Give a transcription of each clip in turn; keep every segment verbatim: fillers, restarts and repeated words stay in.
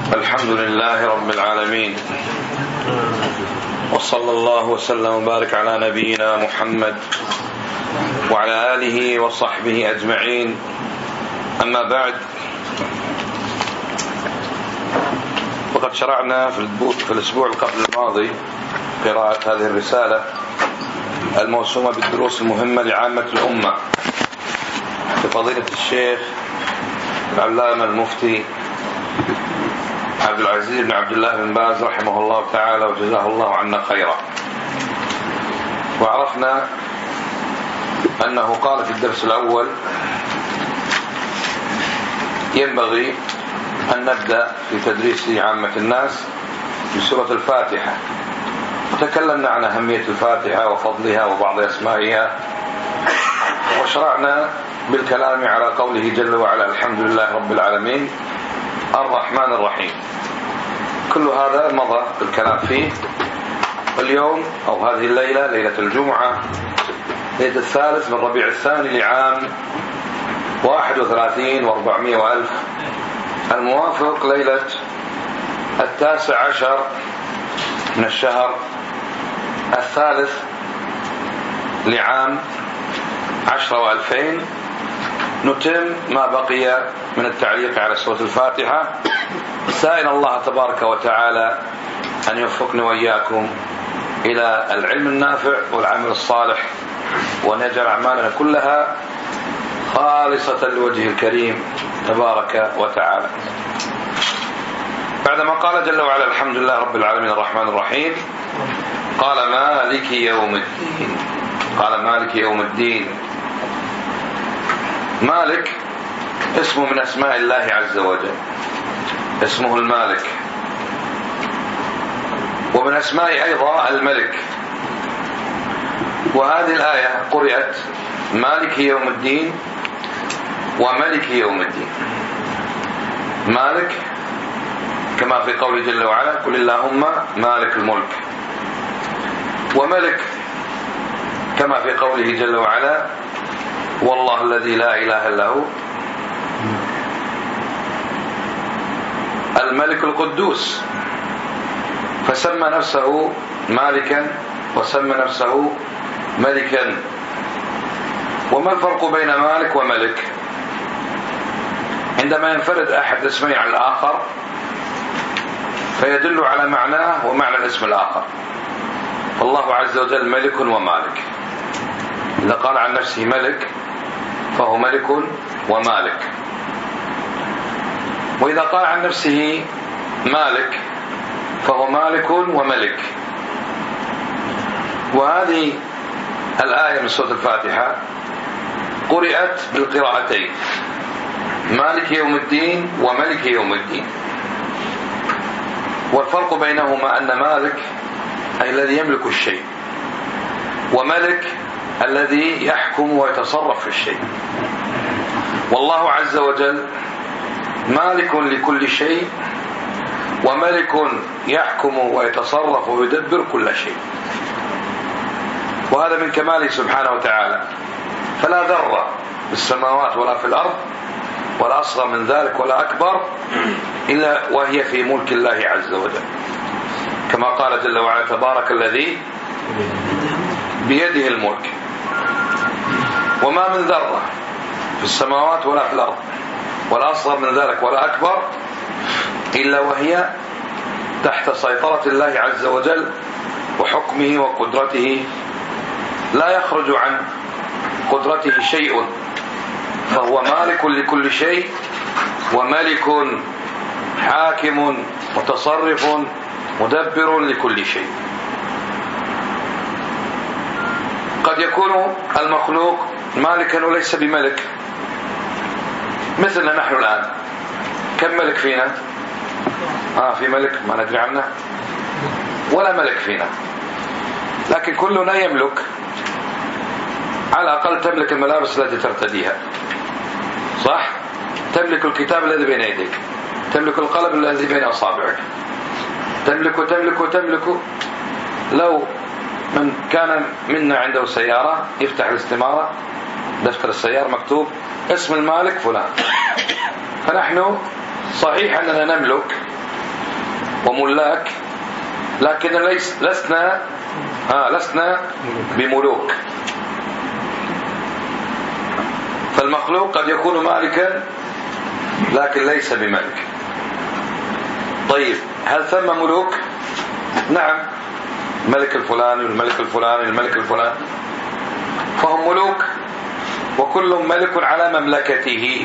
الحمد لله رب العالمين، وصلى الله وسلم وبارك على نبينا محمد وعلى آله وصحبه أجمعين. أما بعد، وقد شرعنا في الأسبوع القبل الماضي قراءة هذه الرسالة الموسومة بالدروس المهمة لعامة الأمة لفضيلة الشيخ العلامة المفتي عبد العزيز بن عبد الله بن باز رحمه الله تعالى وجزاه الله عنا خيرا. وعرفنا أنه قال في الدرس الأول: ينبغي أن نبدأ في تدريس عامة الناس بسورة الفاتحة، وتكلمنا عن أهمية الفاتحة وفضلها وبعض أسمائها، وشرعنا بالكلام على قوله جل وعلا: الحمد لله رب العالمين الرحمن الرحيم. كل هذا مضى الكلام فيه. اليوم أو هذه الليلة، ليلة الجمعة، ليلة الثالث من ربيع الثاني لعام واحد وثلاثين واربعمائة وألف، الموافق ليلة التاسع عشر من الشهر الثالث لعام عشرة وألفين. نتم ما بقي من التعليق على سورة الفاتحة، سائل الله تبارك وتعالى أن يوفقني وإياكم إلى العلم النافع والعمل الصالح، وأن يجعل أعمالنا كلها خالصة لوجهه الكريم تبارك وتعالى. بعدما قال جل وعلا: الحمد لله رب العالمين الرحمن الرحيم، قال: مالك يوم الدين. قال: مالك يوم الدين. مالك اسمه من أسماء الله عز وجل، اسمه المالك، ومن أسماء أيضا الملك. وهذه الآية قرأت مالك يوم الدين وملك يوم الدين. مالك كما في قوله جل وعلا: قل اللهم مالك الملك. وملك كما في قوله جل وعلا: والله الذي لا إله إلا هو الملك القدوس. فسمى نفسه مالكا وسمى نفسه ملكا. وما الفرق بين مالك وملك؟ عندما ينفرد أحد اسمين عن الآخر فيدل على معناه ومعنى الاسم الآخر. فالله عز وجل ملك ومالك. إذا قال عن نفسه ملك فهو ملك ومالك، وإذا قال عن نفسه مالك فهو مالك وملك. وهذه الآية من سورة الفاتحة قرأت بالقراءتين: مالك يوم الدين وملك يوم الدين. والفرق بينهما أن مالك أي الذي يملك الشيء، وملك الذي يحكم ويتصرف في الشيء. والله عز وجل مالك لكل شيء، وملك يحكم ويتصرف ويدبر كل شيء. وهذا من كماله سبحانه وتعالى. فلا ذرة في السماوات ولا في الأرض ولا أصغر من ذلك ولا أكبر إلا وهي في ملك الله عز وجل، كما قال جل وعلا: تبارك الذي بيده الملك. وما من ذرة في السماوات ولا في الأرض ولا أصغر من ذلك ولا أكبر إلا وهي تحت سيطرة الله عز وجل وحكمه وقدرته، لا يخرج عن قدرته شيء. فهو مالك لكل شيء، وملك حاكم متصرف مدبر لكل شيء. قد يكون المخلوق مالكا وليس بملك، مثلنا نحن الآن. كم ملك فينا؟ آه في ملك ما ندري عنه، ولا ملك فينا، لكن كلنا يملك. على الأقل تملك الملابس التي ترتديها، صح؟ تملك الكتاب الذي بين يديك، تملك القلم الذي بين أصابعك، تملك وتملك وتملك. لو من كان منا عنده سيارة يفتح الاستمارة، دفتر السيارة مكتوب اسم المالك فلان. فنحن صحيح أننا نملك وملاك، لكن ليس لسنا ها لسنا بملوك. فالمخلوق قد يكون مالكا لكن ليس بملك. طيب هل ثم ملوك؟ نعم، الملك الفلاني والملك الفلاني الملك الفلاني، فهم ملوك وكل ملك على مملكته.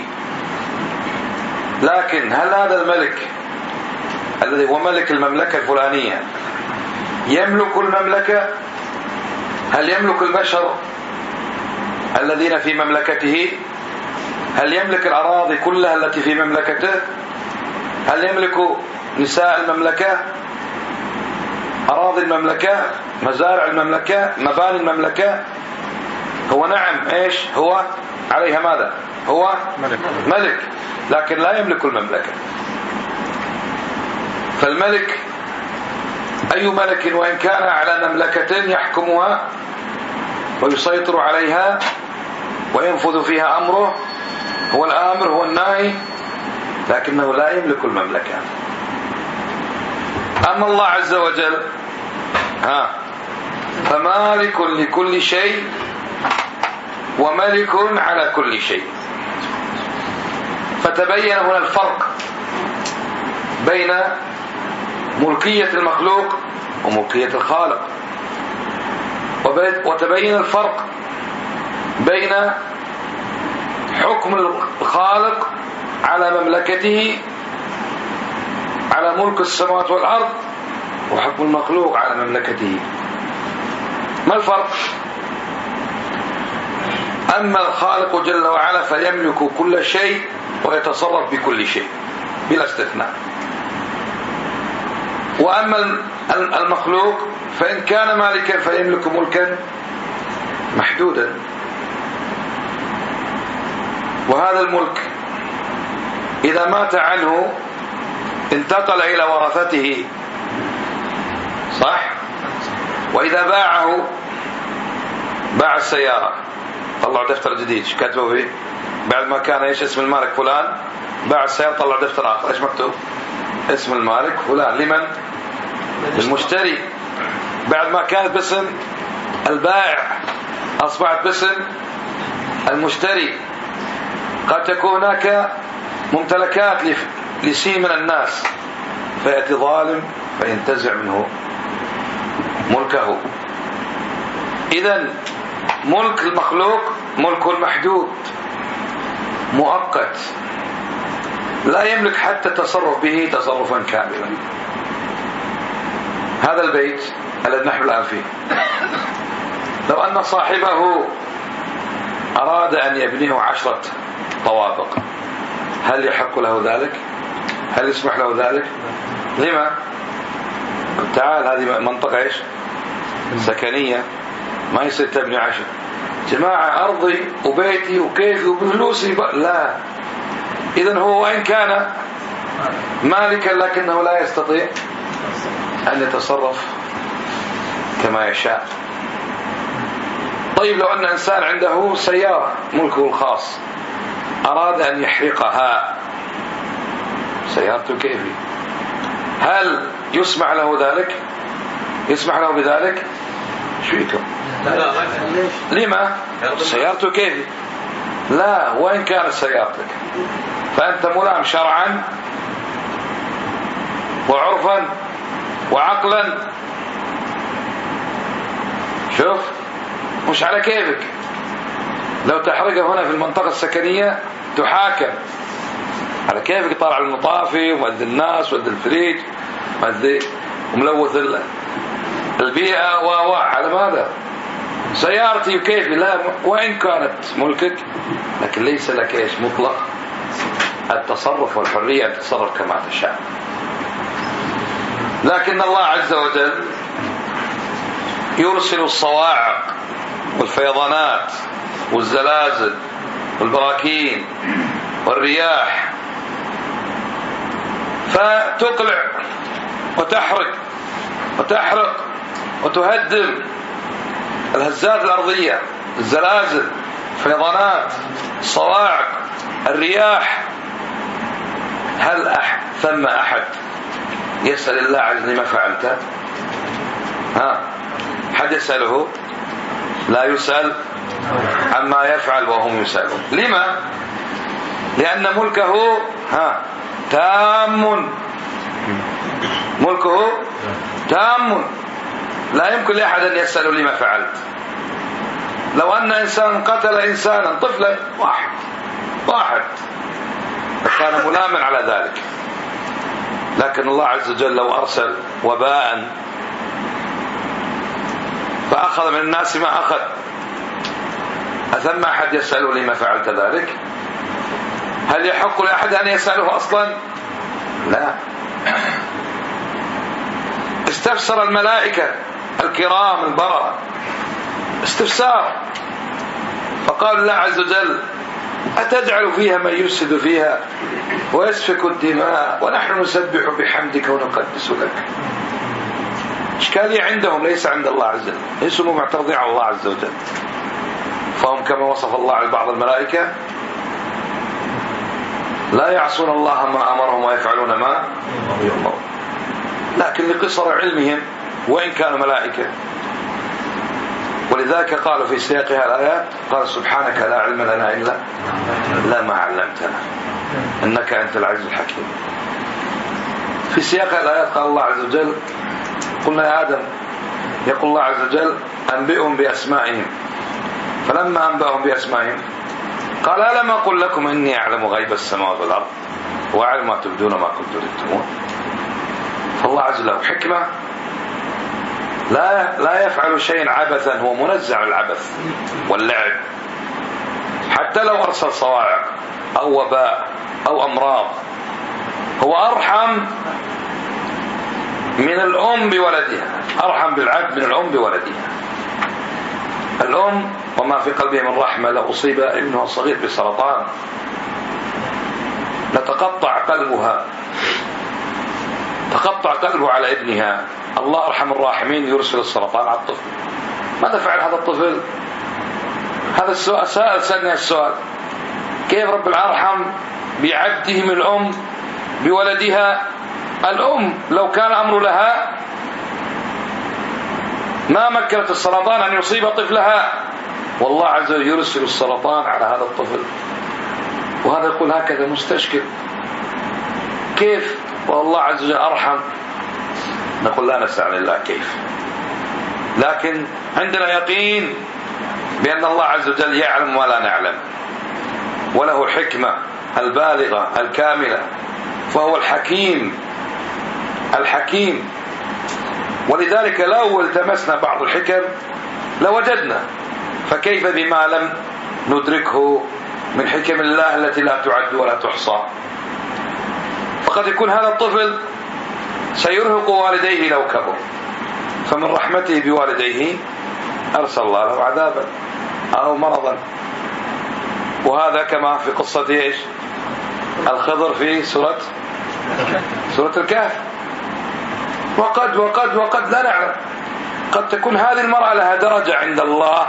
لكن هل هذا الملك الذي هو ملك المملكة الفلانية يملك المملكة؟ هل يملك البشر الذين في مملكته؟ هل يملك الأراضي كلها التي في مملكته؟ هل يملك نساء المملكة، أراضي المملكة، مزارع المملكة، مباني المملكة؟ هو نعم ايش هو عليها ماذا؟ هو ملك, ملك لكن لا يملك المملكة. فالملك أي ملك وإن كان على مملكة يحكمها ويسيطر عليها وينفذ فيها أمره، هو الآمر هو الناهي، لكنه لا يملك المملكة. أما الله عز وجل ها فمالك لكل شيء وملك على كل شيء. فتبين هنا الفرق بين ملكية المخلوق وملكية الخالق، وتبين الفرق بين حكم الخالق على مملكته على ملك السماوات والأرض وحكم المخلوق على مملكته. ما الفرق؟ أما الخالق جل وعلا فيملك كل شيء ويتصرف بكل شيء بلا استثناء، وأما المخلوق فإن كان مالكا فيملك ملكا محدودا، وهذا الملك إذا مات عنه انتقل إلى ورثته، صح؟ وإذا باعه باع السيارة، طلعوا دفتر جديد، ايش كاتبوا فيه؟ بعد ما كان ايش اسم المالك فلان، باع السيارة طلع دفتر آخر، ايش مكتوب؟ اسم المالك فلان، لمن؟ للمشتري. بعد ما كانت باسم البائع أصبحت باسم المشتري. قد تكون هناك ممتلكات لسي من الناس فيأتي ظالم فينتزع منه ملكه. إذن ملك المخلوق ملك محدود مؤقت، لا يملك حتى التصرف به تصرفا كاملا. هذا البيت الذي نحن الآن فيه لو أن صاحبه أراد أن يبنيه عشرة طوابق، هل يحق له ذلك؟ هل يسمح له ذلك؟ لما؟ تعال هذه منطقة إيش؟ سكنية، ما يصير تبني عشر. جماعة أرضي وبيتي وكيفي وبفلوسي، لا. إذن هو وإن كان مالكا لكنه لا يستطيع أن يتصرف كما يشاء. طيب لو أن إنسان عنده سيارة ملكه الخاص أراد أن يحرقها، سيارته كيفي، هل يسمع له ذلك؟ يسمح له بذلك؟ شو يكون؟ لما؟ سيارته كيفي؟ لا، وإن كانت سيارتك فأنت ملام شرعا وعرفا وعقلا. شوف، مش على كيفك. لو تحرقه هنا في المنطقة السكنية تحاكم على كيفك، طالع المطافي ومؤذي الناس ومؤذي الفريج وملوث البيئة و على ماذا؟ سيارتي وكيفي، لا، وإن كانت ملكك لكن ليس لك إيش مطلق التصرف والحرية أن تتصرف كما تشاء. لكن الله عز وجل يرسل الصواعق والفيضانات والزلازل والبراكين والرياح فتقلع وتحرق وتحرق وتهدم الهزات الأرضية، الزلازل، الفيضانات، الصواعق، الرياح. هل أح ثم أحد يسأل الله عز وجل لما فعلت؟ ها حد يسأله؟ لا يسأل عما يفعل وهم يسألون. لما؟ لأن ملكه ها تام، ملكه تام، لا يمكن لأحد أن يسأله لما فعلت. لو أن إنسان قتل إنسانا طفلا واحد واحد فكان ملاما على ذلك، لكن الله عز وجل لو أرسل وباء فأخذ من الناس ما أخذ، أثم أحد يسأله لما فعلت ذلك؟ هل يحق لأحد أن يسأله أصلا؟ لا. استفسر الملائكة الكرام البررة استفسار، فقال الله عز وجل: أتجعل فيها من يفسد فيها ويسفك الدماء ونحن نسبح بحمدك ونقدس لك؟ إشكالية عندهم ليس عند الله عز وجل، ليسوا معترضين على الله عز وجل، فهم كما وصف الله على بعض الملائكة لا يعصون الله ما أمرهم ويفعلون ما يؤمرون، لكن لقصر علمهم وإن كانوا ملائكة. ولذلك قالوا في سياقها الآيات قال: سبحانك لا علم لنا إلا لا ما علمتنا إنك أنت العزيز الحكيم. في سياقها الآيات قال الله عز وجل: قلنا يا آدم، يقول الله عز وجل: أنبئهم بأسمائهم، فلما أنبأهم بأسمائهم قال: ألم أقل لكم إني أعلم غيب السماوات والأرض وأعلم ما تبدون ما كنتم تكتمون. فالله عز وجل له حكمة، لا لا يفعل شيء عبثا، هو منزع عن العبث واللعب. حتى لو أرسل صواعق أو وباء أو أمراض، هو أرحم من الأم بولدها، أرحم بالعبد من الأم بولدها. الأم وما في قلبها من رحمة لو أصيب ابنها الصغير بسرطان لتقطع قلبها، تقطع قلبه على ابنها. الله أرحم الراحمين يرسل السرطان على الطفل. ماذا فعل هذا الطفل؟ هذا السؤال سأل سألني السؤال: كيف رب العالمين بعبده من الأم بولدها؟ الأم لو كان أمر لها ما مكنت السرطان أن يصيب طفلها، والله عز وجل يرسل السرطان على هذا الطفل، وهذا يقول هكذا مستشكل. كيف والله عز وجل أرحم؟ نقول لا نسأل الله كيف، لكن عندنا يقين بأن الله عز وجل يعلم ولا نعلم، وله حكمة البالغة الكاملة، فهو الحكيم الحكيم. ولذلك لو التمسنا بعض الحكم لوجدنا، فكيف بما لم ندركه من حكم الله التي لا تعد ولا تحصى. فقد يكون هذا الطفل سيرهق والديه لو كبر، فمن رحمته بوالديه أرسل الله له عذابا أو مرضا. وهذا كما في قصة إيش الخضر في سورة سورة الكهف. وقد وقد وقد لا نعلم، قد تكون هذه المرأة لها درجة عند الله،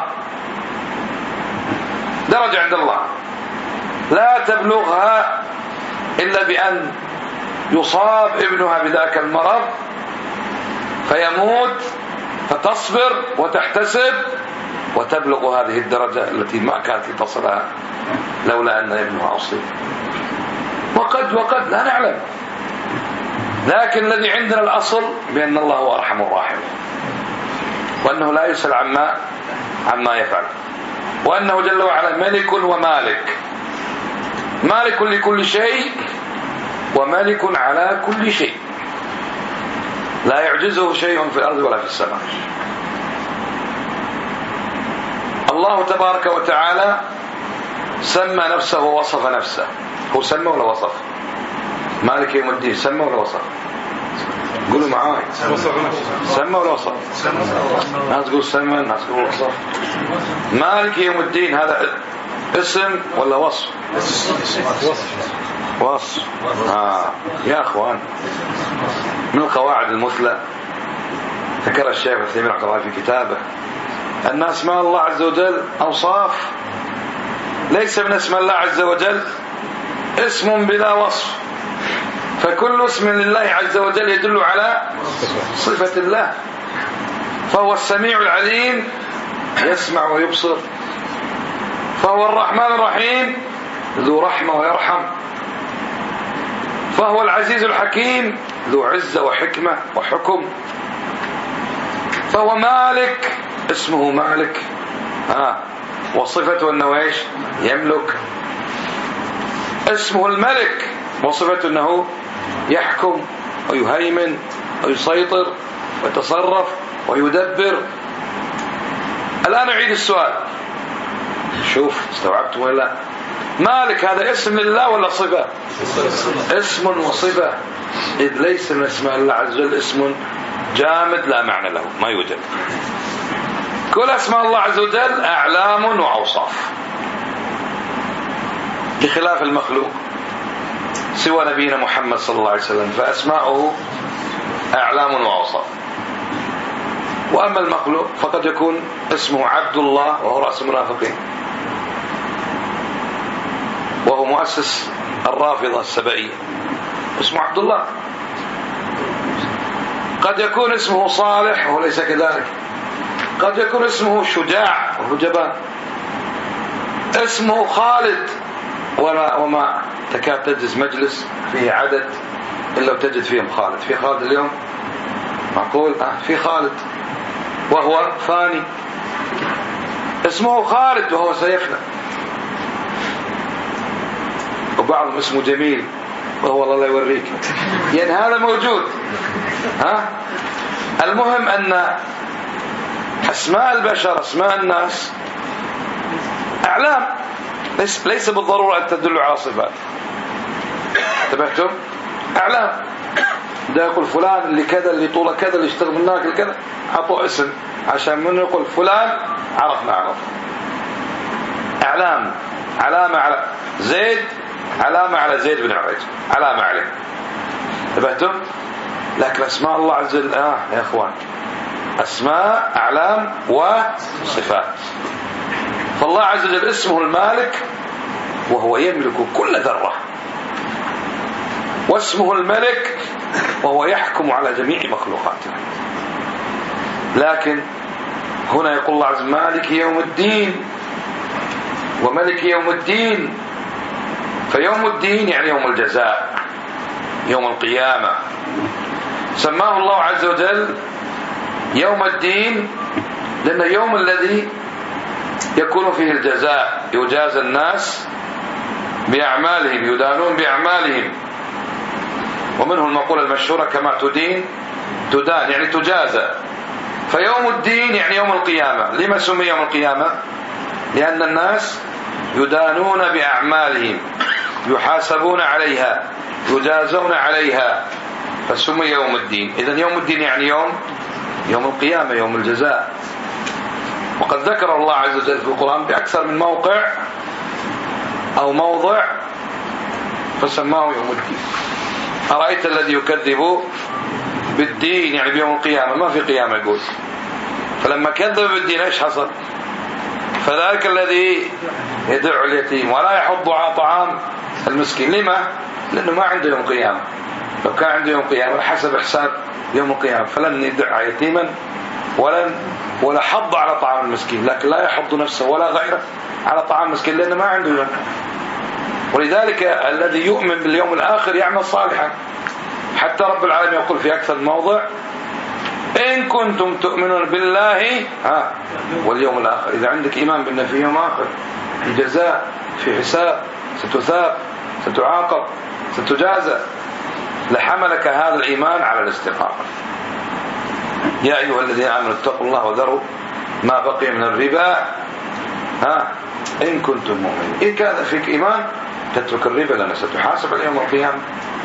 درجة عند الله لا تبلغها إلا بأن يصاب ابنها بذاك المرض فيموت، فتصبر وتحتسب وتبلغ هذه الدرجة التي ما كانت لتصلها لولا أن ابنها أصيب. وقد وقد لا نعلم، لكن الذي عندنا الأصل بأن الله هو أرحم الراحمين، وأنه لا يسأل عما عما يفعل، وأنه جل وعلا ملك ومالك، مالك لكل شيء ومالك على كل شيء، لا يعجزه شيء في الأرض ولا في السماء. الله تبارك وتعالى سمى نفسه ووصف نفسه. هو سمى ولا وصف؟ مالك يوم الدين سمى ولا وصف؟ قولوا معاي، سمى ولا وصف؟ ناس تقول سمى، ناس تقول وصف. مالك يوم الدين هذا اسم ولا وصف؟ وصف. آه. يا أخوان، من القواعد المثلى ذكر الشيخ الثيمين رحمه الله في كتابه أن أسماء الله عز وجل أوصاف، ليس من اسم الله عز وجل اسم بلا وصف. فكل اسم لله عز وجل يدل على صفة الله. فهو السميع العليم يسمع ويبصر، فهو الرحمن الرحيم ذو رحمة ويرحم، فهو العزيز الحكيم ذو عزة وحكمة وحكم، فهو مالك اسمه مالك ها وصفته أنه إيش يملك، اسمه الملك وصفته أنه يحكم ويهيمن ويسيطر ويتصرف ويدبر. الآن أعيد السؤال، شوف استوعبتم ولا لا؟ مالك هذا اسم لله ولا صفة؟ اسم وصفة، إذ ليس من اسماء الله عز وجل اسم جامد لا معنى له، ما يوجد. كل اسماء الله عز وجل أعلام وأوصاف، بخلاف المخلوق سوى نبينا محمد صلى الله عليه وسلم فأسماؤه أعلام وأوصاف. وأما المخلوق فقد يكون اسمه عبد الله وهو رأس المنافقين، وهو مؤسس الرافضة السبعية اسمه عبد الله. قد يكون اسمه صالح وهو ليس كذلك، قد يكون اسمه شجاع وهو جبان، اسمه خالد وما, وما تكاد تجلس مجلس فيه عدد إلا وتجد فيهم خالد. في خالد اليوم معقول؟ آه في خالد وهو فاني، اسمه خالد وهو سيفنى. وبعضهم اسمه جميل وهو الله يوريك، يعني هذا موجود. ها المهم أن أسماء البشر أسماء الناس أعلام، ليس, ليس بالضرورة أن تدل على صفات. انتبهتم؟ أعلام. ده يقول فلان اللي كذا اللي طوله كذا اللي يشتغل من هناك كذا، حطوا اسم عشان من يقول فلان عرفنا عرف. أعلام، علامة على زيد، علامة على زيد بن عبيد، علامة عليه. انتبهتم؟ لكن أسماء الله عز وجل آه يا أخوان أسماء أعلام وصفات. فالله عز وجل اسمه المالك وهو يملك كل ذرة، واسمه الملك وهو يحكم على جميع مخلوقاته. لكن هنا يقول الله عز وجل مالك يوم الدين وملك يوم الدين، فيوم الدين يعني يوم الجزاء، يوم القيامة. سماه الله عز وجل يوم الدين لأنه يوم الذي يكون فيه الجزاء، يجازى الناس بأعمالهم، يدانون بأعمالهم. ومنه المقولة المشهورة كما تدين تدان، يعني تجازى. فيوم الدين يعني يوم القيامة. لما سمي يوم القيامة؟ لأن الناس يدانون بأعمالهم، يحاسبون عليها، يجازون عليها، فسمي يوم الدين. إذن يوم الدين يعني يوم يوم القيامة، يوم الجزاء. وقد ذكر الله عز وجل في القرآن بأكثر من موقع أو موضع فسماه يوم الدين. أرأيت الذي يكذب بالدين يعني بيوم القيامة، ما في قيامة يقول. فلما كذب بالدين ايش حصل؟ فذلك الذي يدع اليتيم ولا يحض على طعام المسكين. لما؟ لأنه ما عنده يوم قيامة. لو كان عنده يوم قيامة حسب حساب يوم القيامة فلن يدع يتيما ولن ولا حض على طعام المسكين، لكن لا يحض نفسه ولا غيره على طعام المسكين لأنه ما عنده يوم. ولذلك الذي يؤمن باليوم الآخر يعمل صالحا. حتى رب العالمين يقول في أكثر موضع إن كنتم تؤمنون بالله ها واليوم الآخر. إذا عندك إيمان بأن في يوم آخر، في جزاء، في حساب، ستثاب، ستعاقب، ستجازى، لحملك هذا الإيمان على الاستقامة. يا أيها الذين آمنوا اتقوا الله وذروا ما بقي من الربا ها إن كنتم مؤمنين. إن كان فيك إيمان تترك الربا لأنه ستحاسب على يوم القيامة.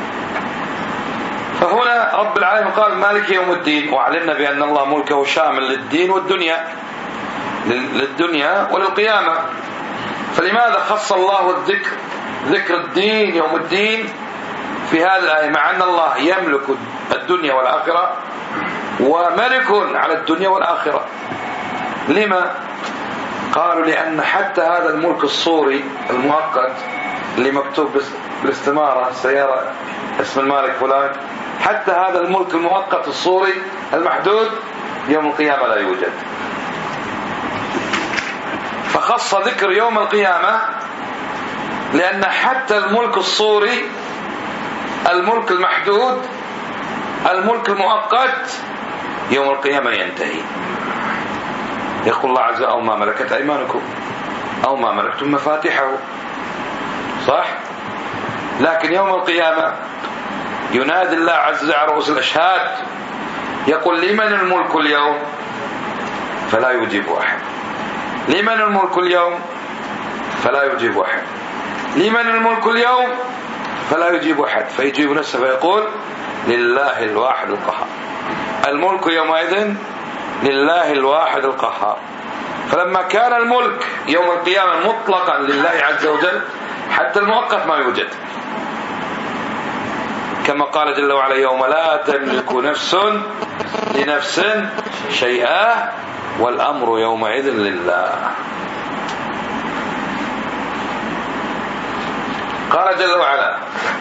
فهنا رب العالمين قال مالك يوم الدين، وعلمنا بأن الله ملكه شامل للدين والدنيا، للدنيا وللقيامة. فلماذا خص الله الذكر ذكر الدين يوم الدين في هذه الآية مع أن الله يملك الدنيا والآخرة وملك على الدنيا والآخرة؟ لما؟ قالوا لأن حتى هذا الملك الصوري المؤقت اللي مكتوب بالاستمارة السيارة اسم المالك فلان. حتى هذا الملك المؤقت الصوري المحدود يوم القيامة لا يوجد. فخص ذكر يوم القيامة لأن حتى الملك الصوري، الملك المحدود، الملك المؤقت يوم القيامة ينتهي. يقول الله عز وجل: أو ما ملكت أيمانكم أو ما ملكتم مفاتحه. صح؟ لكن يوم القيامة ينادي الله عز وجل على رؤوس الأشهاد يقول: لمن الملك اليوم؟ فلا يجيب أحد. لمن الملك اليوم؟ فلا يجيب أحد. لمن الملك اليوم؟ فلا يجيب أحد. فيجيب نفسه فيقول: لله الواحد القهار. الملك يومئذ لله الواحد القهار. فلما كان الملك يوم القيامة مطلقا لله عز وجل، حتى المؤقت ما يوجد، كما قال جل وعلا: يوم لا تملك نفس لنفس شيئا والأمر يومئذ لله. قال جل وعلا: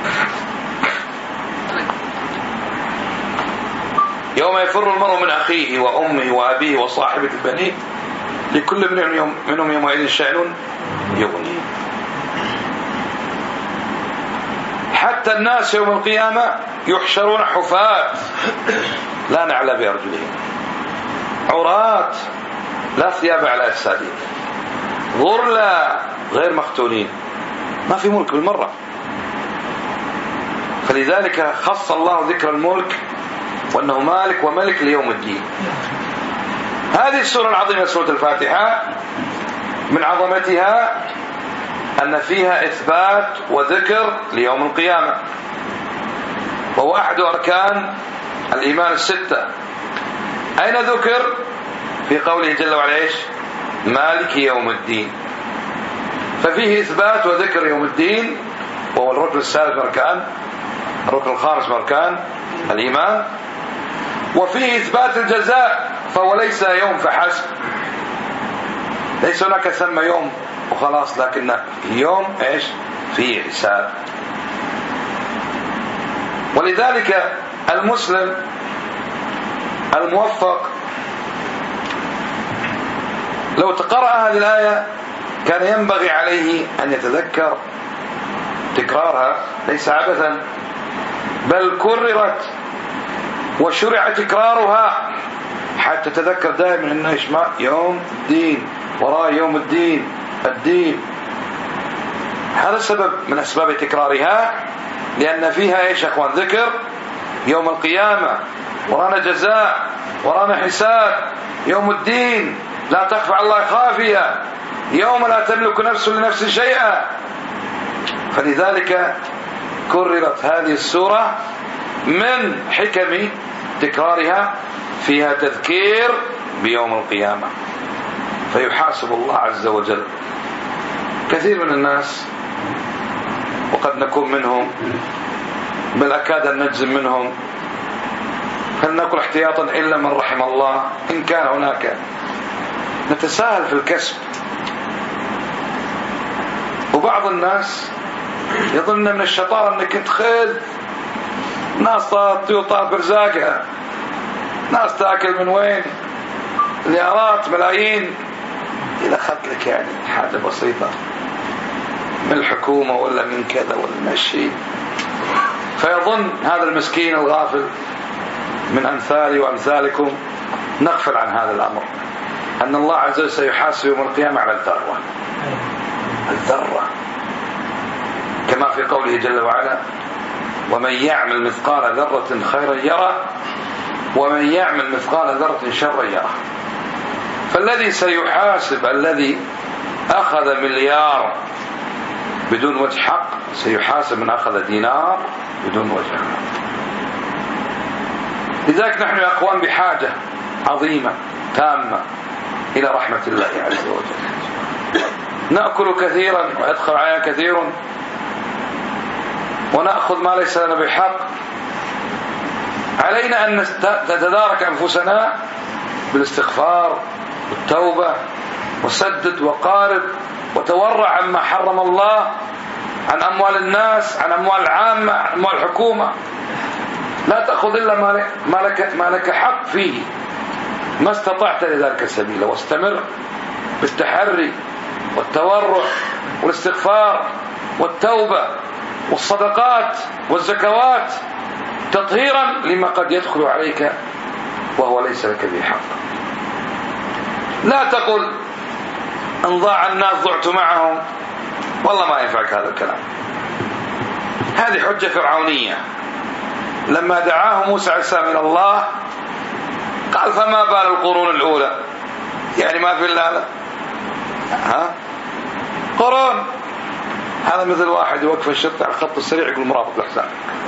يوم يفر المرء من أخيه وأمه وأبيه وصاحبة البنين لكل منهم منهم يومئذ شأن يغنيه. حتى الناس يوم القيامة يحشرون حفاة لا نعلى بأرجلهم، عراة لا ثياب على أجسادهم، غرلا غير مختونين. ما في ملك بالمرة. فلذلك خص الله ذكر الملك وأنه مالك وملك ليوم الدين. هذه السورة العظيمة سورة الفاتحة من عظمتها أن فيها إثبات وذكر ليوم القيامة، وهو أحد أركان الإيمان الستة. أين ذكر؟ في قوله جل وعلا: إيش؟ مالك يوم الدين. ففيه إثبات وذكر يوم الدين، وهو الركن الثالث من أركان، الركن الخامس من أركان الإيمان. وفيه إثبات الجزاء، فهو ليس يوم فحسب، ليس هناك ثم يوم وخلاص، لكن يوم إيش؟ فيه حساب. ولذلك المسلم الموفق لو تقرأ هذه الآية كان ينبغي عليه أن يتذكر تكرارها، ليس عبثا، بل كررت وشرع تكرارها حتى تذكر دائما أنه يشمع يوم الدين وراء يوم الدين الدين. هذا السبب من أسباب تكرارها، لأن فيها إيش أخوان؟ ذكر يوم القيامة، ورانا جزاء، ورانا حساب، يوم الدين لا تخفى على الله خافية، يوم لا تملك نفس لنفس شيئا. فلذلك كررت هذه السورة من حكم تكرارها، فيها تذكير بيوم القيامة، فيحاسب الله عز وجل. كثير من الناس، وقد نكون منهم، بل أكاد أن نجزم منهم، هل نقول احتياطا إلا من رحم الله إن كان هناك، نتساهل في الكسب. وبعض الناس يظن من الشطارة أنك تخذ ناس تعطى برزاقها، ناس تأكل من وين مليارات ملايين، إذا أخذت لك يعني حاجة بسيطة من الحكومة ولا من كذا ولا من الشيء. فيظن هذا المسكين الغافل من أمثالي وأمثالكم نغفل عن هذا الأمر، أن الله عز وجل سيحاسب يوم القيامة على الذرة الذرة، كما في قوله جل وعلا: ومن يعمل مثقال ذرة خيرا يره ومن يعمل مثقال ذرة شرا يره. فالذي سيحاسب الذي أخذ مليار بدون وجه حق سيحاسب من أخذ دينار بدون وجه حق. لذلك نحن يا أخوان بحاجة عظيمة تامة إلى رحمة الله عز وجل. نأكل كثيرا ويدخل علينا كثير ونأخذ ما ليس لنا بحق. علينا أن نتدارك أنفسنا بالاستغفار والتوبة، وسدد وقارب وتورع عما حرم الله عن أموال الناس، عن أموال العامة، عن أموال الحكومة. لا تأخذ إلا ما لك, ما لك حق فيه ما استطعت لذلك سبيلا، واستمر بالتحري والتورع والاستغفار والتوبة والصدقات والزكوات تطهيرا لما قد يدخل عليك وهو ليس لك به حق. لا تقل ان ضاع الناس ضعت معهم، والله ما ينفعك هذا الكلام. هذه حجة فرعونية. لما دعاه موسى عليه السلام إلى الله قال فما بال القرون الأولى، يعني ما في إلا هذا ها قرون. هذا مثل واحد يوقف الشرطة على الخط السريع يقول مرابط الأحسان.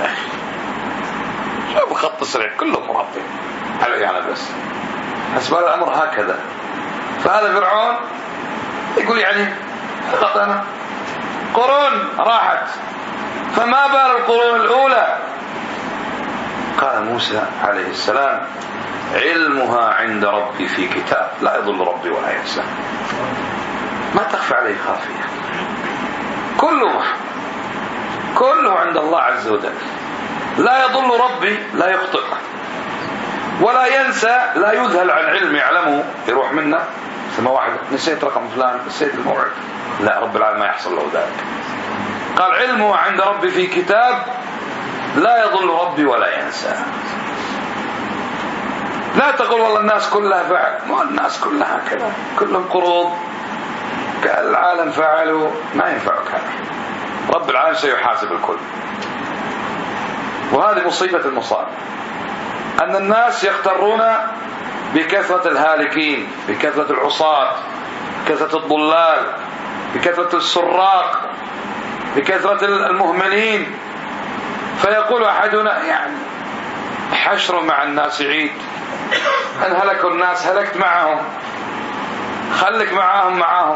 شوف الخط السريع كلهم مرابطين على يعني بس حسب هذا الأمر هكذا. فهذا فرعون يقول يعني خطأنا قرون راحت، فما بال القرون الأولى. قال موسى عليه السلام علمها عند ربي في كتاب لا يضل ربي ولا ينسى. ما تخفى عليه خافية، كله كله عند الله عز وجل. لا يضل ربي، لا يخطئ ولا ينسى، لا يذهل عن علم يعلمه يروح منه. ثم واحد نسيت رقم فلان، نسيت الموعد، لا رب العالمين ما يحصل له ذلك. قال علمه عند ربي في كتاب لا يضل ربي ولا ينسى. لا تقول والله الناس كلها فعل، ما الناس كلها كذا، كلهم قروض، العالم فعلوا، ما ينفعك هذا. رب العالمين سيحاسب الكل. وهذه مصيبة المصائب، أن الناس يغترون بكثرة الهالكين، بكثرة العصاة، بكثرة الضلال، بكثرة السراق، بكثرة المهملين. فيقول أحدنا يعني حشر مع الناس عيد، أن هلكوا الناس هلكت معهم، خلك معاهم معاهم.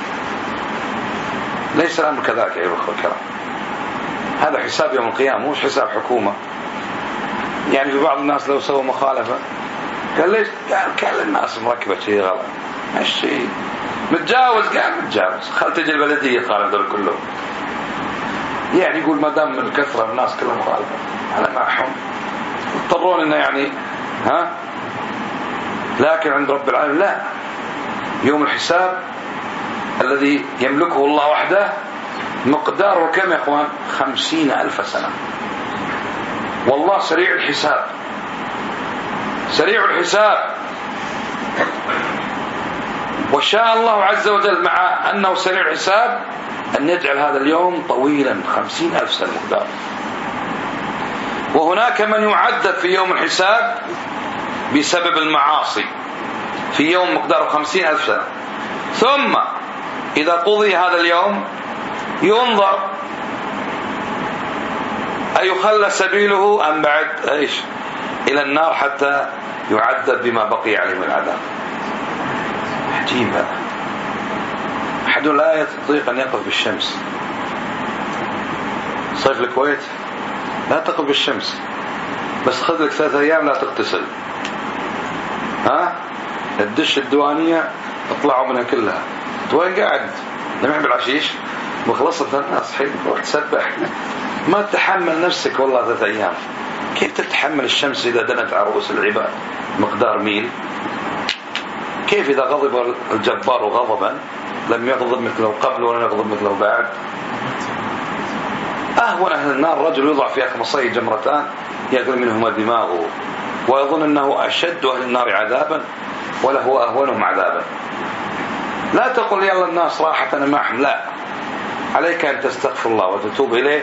ليس الأمر كذلك يا أخوة الكرام. هذا حساب يوم القيامة، مش حساب حكومة. يعني في بعض الناس لو سووا مخالفة قال ليش؟ قال كل الناس مركبة شيء غلط، ماشي متجاوز، قال متجاوز، خل تجي البلدية قال دول كلهم. يعني يقول ما دام من كثرة الناس كلهم مخالفة أنا معهم، يضطرون إنه يعني ها. لكن عند رب العالمين لا، يوم الحساب الذي يملكه الله وحده مقداره كم يا اخوان؟ خمسين ألف سنة. والله سريع الحساب، سريع الحساب. وشاء الله عز وجل مع أنه سريع الحساب أن يجعل هذا اليوم طويلا خمسين ألف سنة مقدار. وهناك من يعذب في يوم الحساب بسبب المعاصي في يوم مقداره خمسين ألف سنة. ثم إذا قضي هذا اليوم ينظر أيخلى سبيله أم بعد إيش إلى النار حتى يعذب بما بقي عليه من العذاب. عجيب هذا. أحد لا يستطيع أن يقف بالشمس. صيف الكويت لا تقف بالشمس، بس خذ لك ثلاثة أيام لا تغتسل، ها الدش الديوانية اطلعوا منها كلها. وين قاعد لمح بالعشيش مخلصة الناس حين وتسبح. ما تتحمل نفسك والله ثلاثة أيام. كيف تتحمل الشمس إذا دنت على رؤوس العباد مقدار ميل؟ كيف إذا غضب الجبار غضبا لم يغضب مثله قبل ولا يغضب مثله بعد؟ أهون أهل النار رجل يوضع في أخمصيه جمرتان يأكل منهما دماغه ويظن أنه أشد أهل النار عذابا ولا هو أهونهم عذابا. لا تقل يلا الناس راحت أنا معهم، لا، عليك أن تستغفر الله وتتوب إليه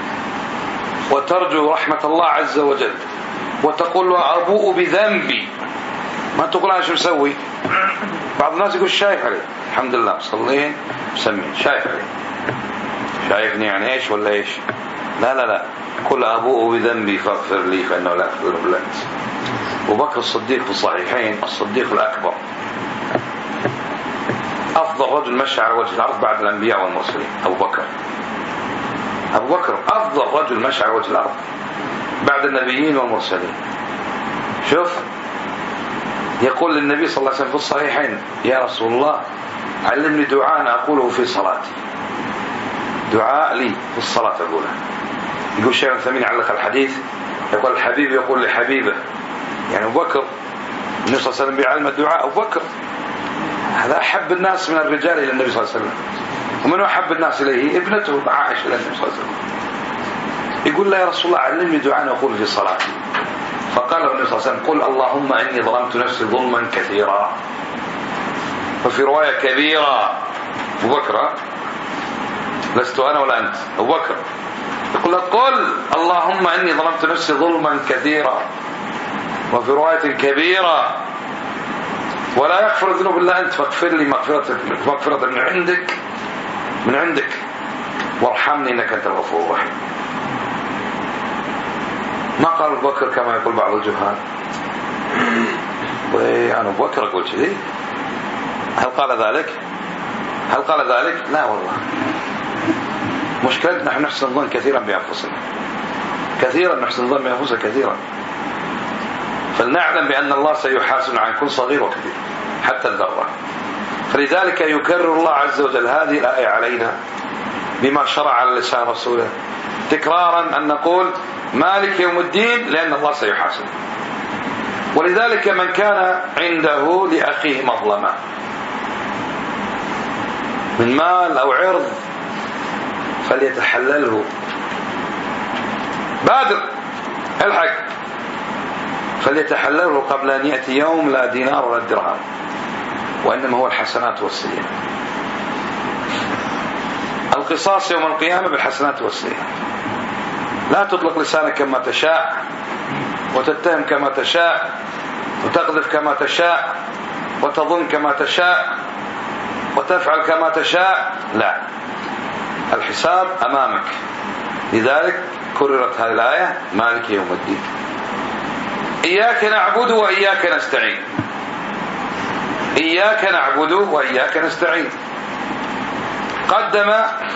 وترجو رحمة الله عز وجل وتقول له أبوء بذنبي. ما تقول أنا شو مسوي. بعض الناس يقول شايف عليه الحمد لله مصلين مسمين، شايف عليه، شايفني يعني إيش ولا إيش؟ لا لا لا، قل أبوء بذنبي فاغفر لي فإنه لا أغفر إلا أنت. وبكر الصديق في الصحيحين الصديق الأكبر أفضل رجل مشى على وجه الأرض بعد الأنبياء والمرسلين أبو بكر. أبو بكر أفضل رجل مشى على وجه الأرض بعد النبيين والمرسلين. شوف يقول للنبي صلى الله عليه وسلم في الصحيحين يا رسول الله علمني دعاء أقوله في صلاتي. دعاء لي في الصلاة الأولى. يقول الشيخ الثمين يعلق الحديث، يقول الحبيب يقول لحبيبه، يعني أبو بكر النبي صلى الله عليه وسلم بيعلم الدعاء. أبو بكر هذا أحب الناس من الرجال إلى النبي صلى الله عليه وسلم، ومن أحب الناس إليه ابنته عائشة إلى النبي صلى الله عليه وسلم. يقول له يا رسول الله علمني دعاء أقول في صلاتي. فقال له النبي صلى الله عليه وسلم قل اللهم إني ظلمت نفسي ظلما كثيرا، وفي رواية كبيرة. أبو بكر لست أنا ولا أنت، أبو بكر يقول لك قل اللهم إني ظلمت نفسي ظلما كثيرا، وفي رواية كبيرة، ولا يغفر الذنوب إلا أنت فاغفر لي مغفرة مغفرة من عندك من عندك وارحمني إنك أنت الغفور الرحيم. ما قال أبو بكر كما يقول بعض الجهال، وأنا أبو بكر أقول كذي، هل قال ذلك؟ هل قال ذلك؟ لا والله. مشكلتنا نحن نحسن الظن كثيرا بأنفسنا، كثيرا نحسن الظن بأنفسنا كثيرا. فلنعلم بأن الله سيحاسن عن كل صغير وكبير حتى الذرة. فلذلك يكرر الله عز وجل هذه الآية علينا بما شرع على لسان رسوله تكرارا أن نقول مالك يوم الدين، لأن الله سيحاسن. ولذلك من كان عنده لأخيه مظلمة من مال أو عرض فليتحلله، بادر الحق، فليتحلله قبل أن يأتي يوم لا دينار ولا درهم، وإنما هو الحسنات والسيئات. القصاص يوم القيامة بالحسنات والسيئات. لا تطلق لسانك كما تشاء، وتتهم كما تشاء، وتقذف كما تشاء، وتظن كما تشاء، وتفعل كما تشاء. لا، الحساب أمامك. لذلك كررت هذه الآية مالك يوم الدين. إياك نعبد وإياك نستعين، إياك نعبد وإياك نستعين. قدم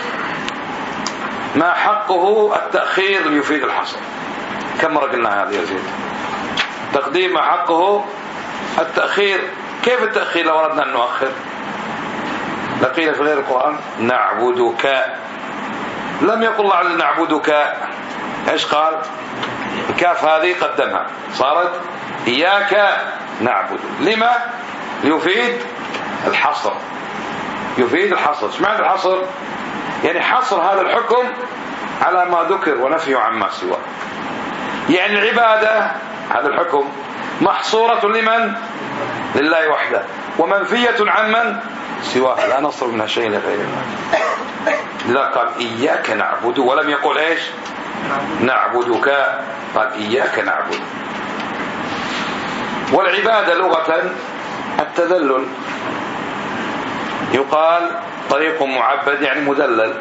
ما حقه التأخير ليفيد الحصر. كم مرة قلنا هذه يا زيد؟ تقديم ما حقه التأخير. كيف التأخير لو أردنا أن نؤخر؟ لقيل في غير القرآن نعبدك، لم يقل الله عز نعبدك. ايش قال؟ الكاف هذه قدمها صارت إياك نعبد. لما؟ يفيد الحصر، يفيد الحصر. ايش معنى الحصر؟ يعني حصر هذا الحكم على ما ذكر ونفيه عما سواه. يعني العبادة هذا الحكم محصورة لمن؟ لله وحده، ومنفية عمن سواه، لا نصرف منها شيء لغير الله. لذلك قال إياك نعبد، ولم يقل إيش؟ نعبدك، قال إياك نعبد. والعبادة لغة التذلل، يقال طريق معبد يعني مذلل،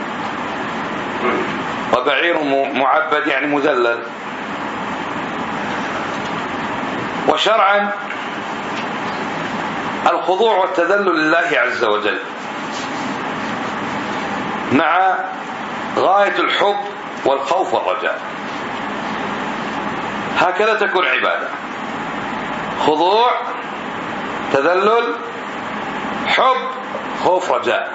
وبعير معبد يعني مذلل. وشرعا الخضوع والتذلل لله عز وجل مع غاية الحب والخوف والرجاء، هكذا تكون عبادة. خضوع، تذلل، حب، خوف، رجاء.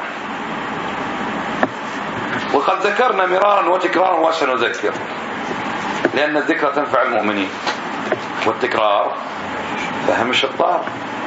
وقد ذكرنا مرارا وتكرارا وسنذكر، لأن الذكرى تنفع المؤمنين، والتكرار فهم الشطار.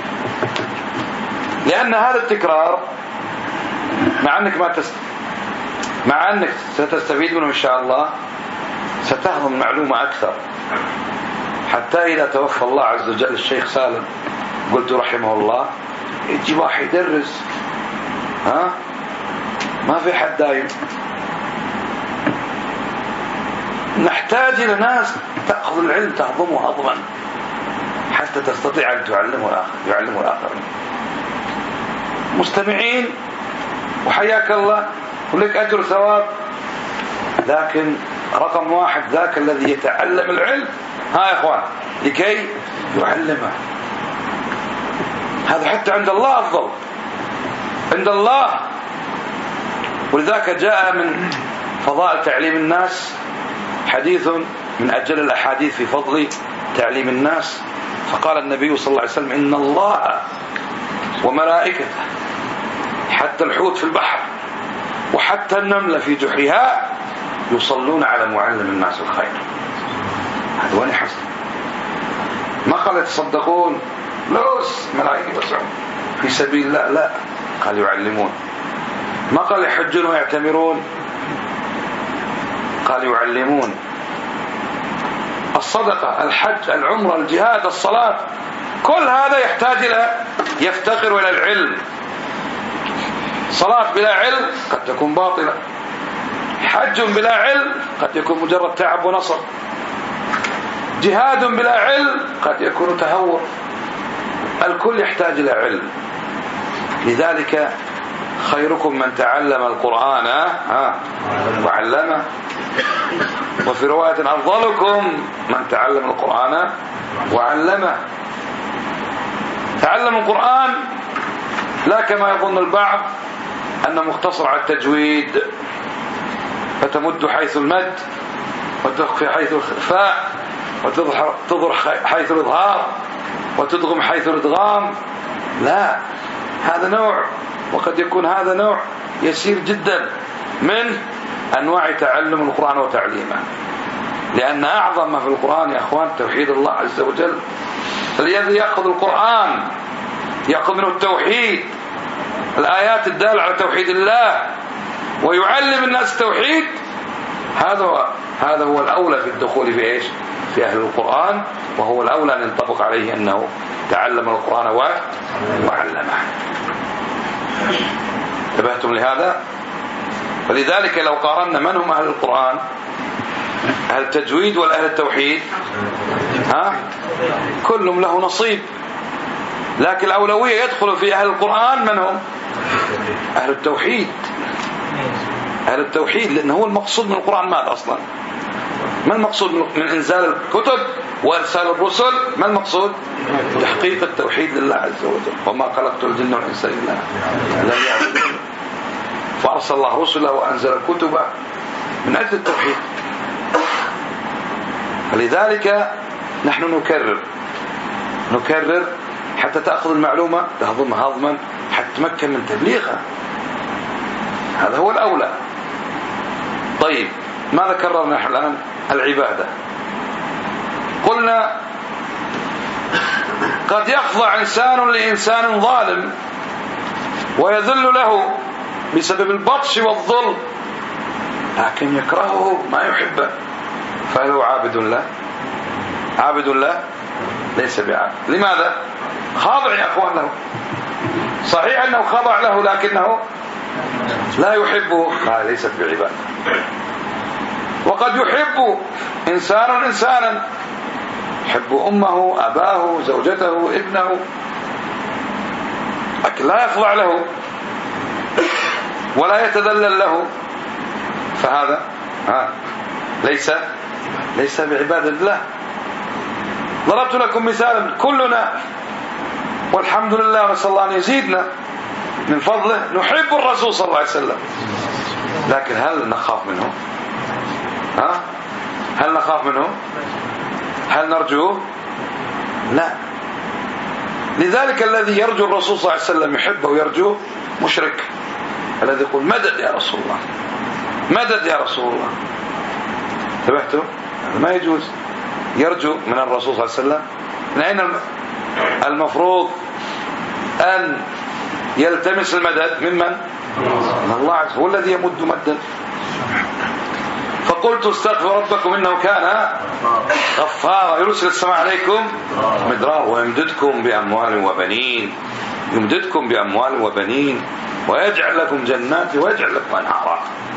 لأن هذا التكرار مع أنك ما تست... مع أنك ستستفيد منه إن شاء الله، ستهضم معلومة أكثر. حتى إذا توفى الله عز وجل الشيخ سالم قلت رحمه الله، يجي واحد يدرس، ها ما في حد دايم. نحتاج إلى ناس تأخذ العلم تهضمه هضما حتى تستطيع أن تعلمه الآخر يعلمه الآخرين. مستمعين وحياك الله ولك أجر ثواب، لكن رقم واحد ذاك الذي يتعلم العلم، ها يا إخوان، لكي يعلمه. هذا حتى عند الله أفضل، عند الله. ولذلك جاء من فضائل تعليم الناس حديث من أجل الأحاديث في فضل تعليم الناس. فقال النبي صلى الله عليه وسلم إن الله وملائكته حتى الحوت في البحر وحتى النملة في جحرها يصلون على معلم الناس الخير. هذا وين حصل؟ ما قال يتصدقون فلوس ملايين يوزعون في سبيل الله، لا، قال يعلمون. ما قال يحجون ويعتمرون، قال يعلمون. الصدقة، الحج، العمرة، الجهاد، الصلاة، كل هذا يحتاج إلى يفتقر إلى العلم. صلاة بلا علم قد تكون باطلة، حج بلا علم قد يكون مجرد تعب ونصب، جهاد بلا علم قد يكون تهور. الكل يحتاج إلى علم. لذلك خيركم من تعلم القرآن ها وعلمه، وفي رواية أفضلكم من تعلم القرآن وعلمه. تعلم القرآن لا كما يظن البعض أنه مختصر على التجويد، فتمد حيث المد وتخفي حيث الخفاء وتظهر حيث الإظهار وتدغم حيث الإدغام. لا، هذا نوع، وقد يكون هذا نوع يسير جدا من أنواع تعلم القرآن وتعليمه. لأن أعظم ما في القرآن يا أخوان توحيد الله عز وجل. فالذي يأخذ القرآن يأخذ منه التوحيد، الآيات الدالة على توحيد الله، ويعلم الناس التوحيد، هذا هو هذا هو الأولى في الدخول في إيش؟ في أهل القرآن، وهو الأولى أن ينطبق عليه أنه تعلم القرآن وعلمه. انتبهتم لهذا؟ ولذلك لو قارنا من هم أهل القرآن، أهل التجويد ولا أهل التوحيد؟ ها؟ كلهم له نصيب، لكن الأولوية يدخل في أهل القرآن من هم؟ أهل التوحيد. أهل التوحيد، لأنه هو المقصود من القرآن ماذا أصلا؟ ما المقصود من إنزال الكتب وإرسال الرسل؟ ما المقصود؟ تحقيق التوحيد لله عز وجل. وما خلقت الجن والإنس إلا ليعبدون. فأرسل الله رسله وأنزل الكتب من أجل التوحيد. فلذلك نحن نكرر نكرر حتى تأخذ المعلومة تهضمها هضما حتى تمكن من تبليغها. هذا هو الأولى. طيب، ماذا كررنا نحن الآن؟ العبادة. قلنا قد يخضع إنسان لإنسان ظالم ويذل له بسبب البطش والظلم، لكن يكرهه ما يحبه، فهل هو عابد له؟ عابد له؟ ليس بعابد. لماذا؟ خاضع يا أخوان له. صحيح أنه خضع له لكنه لا يحبه، لا، ليست بعبادة. وقد يحب إنسان إنسانا، يحب أمه، أباه، زوجته، ابنه، لكن لا يخضع له ولا يتذلل له، فهذا ها ليس ليس بعبادة الله. ضربت لكم مثالا، كلنا والحمد لله ونسأل الله أن يزيدنا من فضله نحب الرسول صلى الله عليه وسلم، لكن هل نخاف منه؟ ها؟ هل نخاف منه؟ هل نرجوه؟ لا. لذلك الذي يرجو الرسول صلى الله عليه وسلم يحبه ويرجوه مشرك، الذي يقول مدد يا رسول الله، مدد يا رسول الله. انتبهتوا؟ ما يجوز. يرجو من الرسول صلى الله عليه وسلم. من أين المفروض أن يلتمس المدد؟ ممن؟ من الله عز وجل، هو الذي يمد مدا. فقلت استغفروا ربكم إنه كان غفارا يرسل السماء عليكم مدرارا ويمددكم بأموال وبنين، يمددكم بأموال وبنين ويجعل لكم جنات ويجعل لكم أنهارا.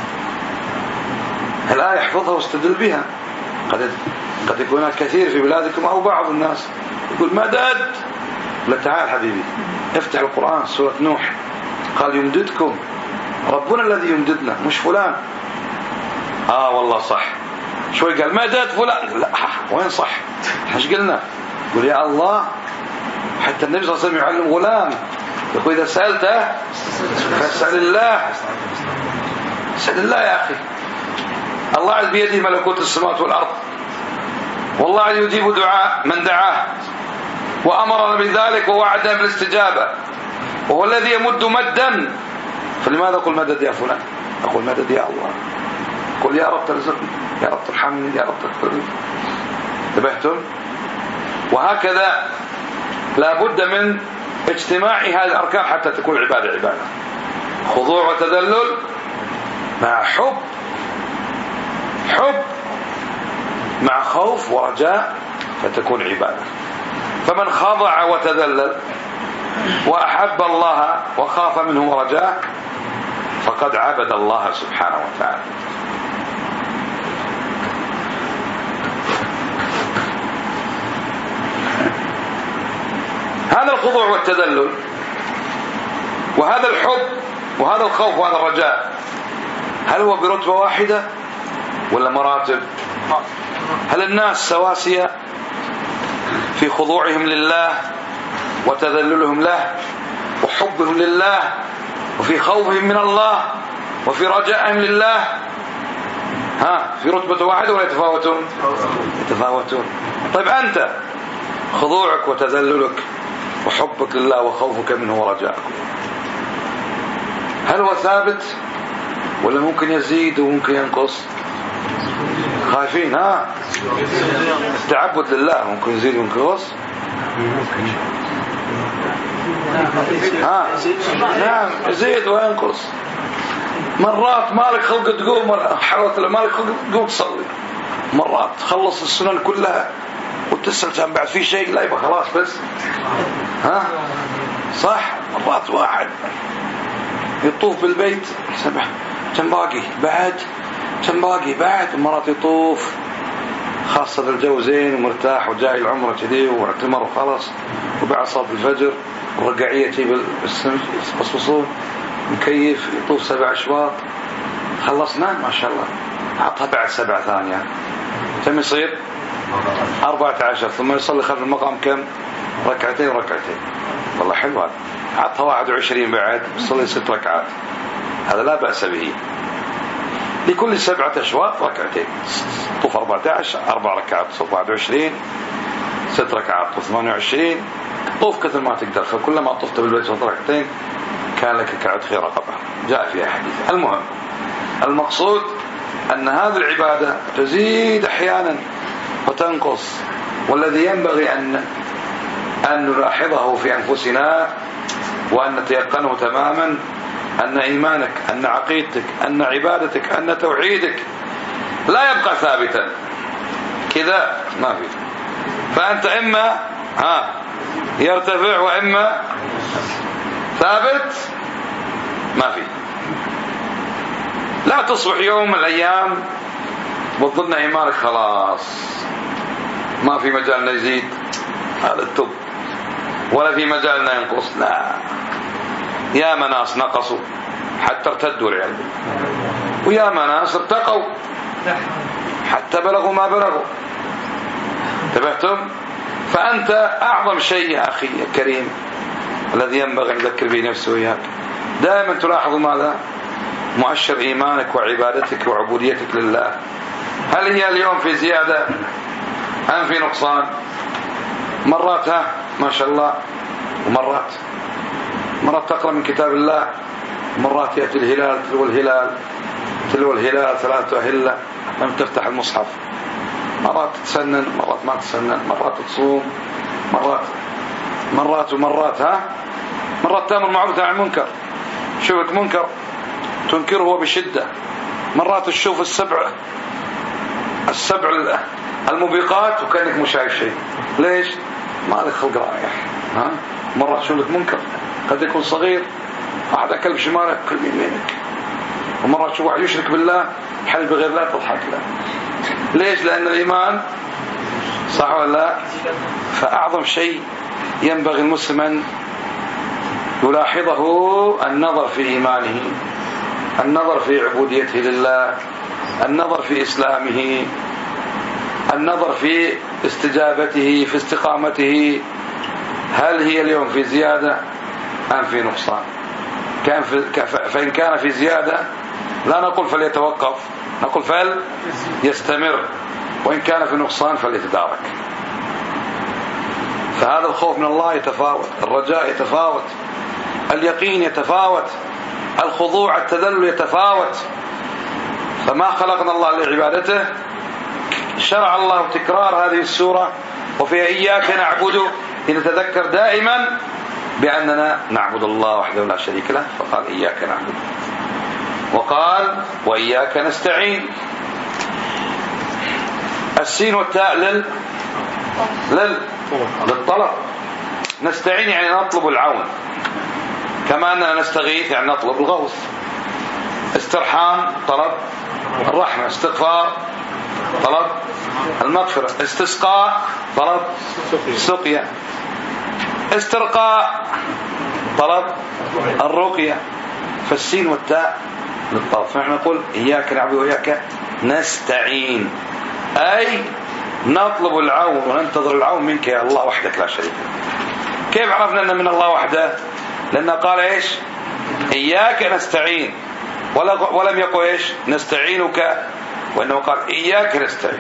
الآية يحفظها واستدل بها. قد قد يكون كثير في بلادكم أو بعض الناس يقول مدد. لا، تعال حبيبي افتح القرآن سورة نوح، قال يمددكم، ربنا الذي يمددنا مش فلان. آه والله صح. شوي قال مدد فلان، لا وين صح؟ ايش قلنا؟ يقول يا الله. حتى النبي صلى الله عليه وسلم يعلم غلام، يقول إذا سألته فاسأل الله. اسأل الله يا أخي. الله عز بيده ملكوت السماوات والأرض، والله عز يجيب دعاء من دعاه وأمرنا بذلك ووعدنا بالاستجابة، وهو الذي يمد مدا. فلماذا قل مدد يا فلان؟ أقول مدد يا الله، قل يا رب ترزقني، يا رب ترحمني، يا رب تغفرني. انتبهتم؟ وهكذا لا بد من اجتماع هذه الأركان حتى تكون العبادة عبادة. خضوع وتذلل مع حب، حب مع خوف ورجاء فتكون عبادة. فمن خضع وتذلل وأحب الله وخاف منه ورجاء فقد عبد الله سبحانه وتعالى. هذا الخضوع والتذلل وهذا الحب وهذا الخوف وهذا الرجاء، هل هو برتبة واحدة ولا مراتب؟ هل الناس سواسية في خضوعهم لله وتذللهم له وحبهم لله وفي خوفهم من الله وفي رجائهم لله؟ ها، في رتبة واحدة ولا يتفاوتون؟ يتفاوتون. طيب أنت خضوعك وتذللك وحبك لله وخوفك منه ورجائك، هل هو ثابت ولا ممكن يزيد وممكن ينقص؟ خايفين؟ ها، التعبد لله ممكن يزيد وينقص. ها، نعم يزيد وينقص. مرات مالك خلق تقوم حرات مالك خلق تقوم تصلي، مرات تخلص السنن كلها وتسأل كان بعد في شيء لا يبقى خلاص بس. ها صح، مرات واحد يطوف بالبيت سبح كم باقي بعد كم باقي بعد، مرات يطوف خاصة الجو زين ومرتاح وجاي العمرة كذي واعتمر وخلص، وبعد صلاة الفجر الرقعية تجيب الصفصون مكيف يطوف سبع أشواط خلصنا ما شاء الله. عطها بعد سبع ثانية كم يصير؟ أربعة عشر. ثم يصلي خلف المقام كم؟ ركعتين ركعتين. والله حلو هذا. عطها واحد وعشرين بعد يصلي ست ركعات، هذا لا بأس به. لكل سبعة أشواط ركعتين، طوف أربعة عشر أربع ركعات، طوف واحد وعشرين ست ركعات، طوف ثمانية وعشرين، طوف كثر ما تقدر. فكلما طفت بالبيت ركعتين كان لك كعتق رقبة، جاء فيها حديث. المهم المقصود أن هذه العبادة تزيد أحيانا وتنقص، والذي ينبغي أن أن نلاحظه في أنفسنا وأن نتيقنه تماما أن إيمانك، أن عقيدتك، أن عبادتك، أن توحيدك لا يبقى ثابتا كذا، ما في. فأنت إما ها يرتفع وإما ثابت، ما في. لا تصبح يوم من الأيام وظن إيمانك خلاص ما في مجال يزيد، هذا التوب، ولا في مجال ينقص. لا، يا مناس نقصوا حتى ارتدوا العلم، ويا مناس ارتقوا حتى بلغوا ما بلغوا. انتبهتم؟ فأنت أعظم شيء يا أخي الكريم الذي ينبغي أن نذكر به نفسه وياك، دائما تلاحظ ماذا؟ مؤشر إيمانك وعبادتك وعبوديتك لله، هل هي اليوم في زيادة أم في نقصان؟ مرات ها ما شاء الله، ومرات مرات تقرأ من كتاب الله، مرات يأتي الهلال تلو الهلال تلو الهلال ثلاثة أهلة لم تفتح المصحف، مرات تتسنن مرات ما تتسنن، مرات تصوم مرات مرات ومرات ها مرات تأمر معروف عن المنكر، شوفك منكر تنكره بشدة، مرات تشوف السبع السبع الموبقات وكأنك مش شايف شيء. ليش؟ ما لك خلق رايح. ها مرات تشوف لك منكر قد يكون صغير، واحد أكل بشمالك كل يمينك، ومرات تشوف واحد يشرك بالله حل بغير لا تضحك له. ليش؟ لأن الإيمان صح ولا لا؟ فأعظم شيء ينبغي المسلم أن يلاحظه النظر في إيمانه، النظر في عبوديته لله، النظر في إسلامه، النظر في استجابته، في استقامته، هل هي اليوم في زيادة أم في نقصان؟ كان في فإن كان في زيادة لا نقول فليتوقف، نقول فل يستمر، وإن كان في نقصان فليتدارك. فهذا الخوف من الله يتفاوت، الرجاء يتفاوت، اليقين يتفاوت. الخضوع التذلل يتفاوت. فما خلقنا الله لعبادته، شرع الله تكرار هذه السورة وفيها إياك نعبد لنتذكر دائما بأننا نعبد الله وحده لا شريك له، فقال إياك نعبد. وقال وإياك نستعين. السين والتاء لل لل للطلب. نستعين يعني نطلب العون، كما أننا نستغيث يعني نطلب الغوث. استرحام طلب الرحمة، استغفار طلب المغفرة، استسقاء طلب السقيا، استرقاء طلب الرقية. فالسين والتاء للطلب. فنحن نقول إياك نعبد وإياك نستعين، أي نطلب العون وننتظر العون منك يا الله وحدك لا شريك لك. كيف عرفنا أن من الله وحده؟ لأنه قال إيش؟ إياك نستعين، ولم يقل إيش؟ نستعينك، وإنه قال إياك نستعين.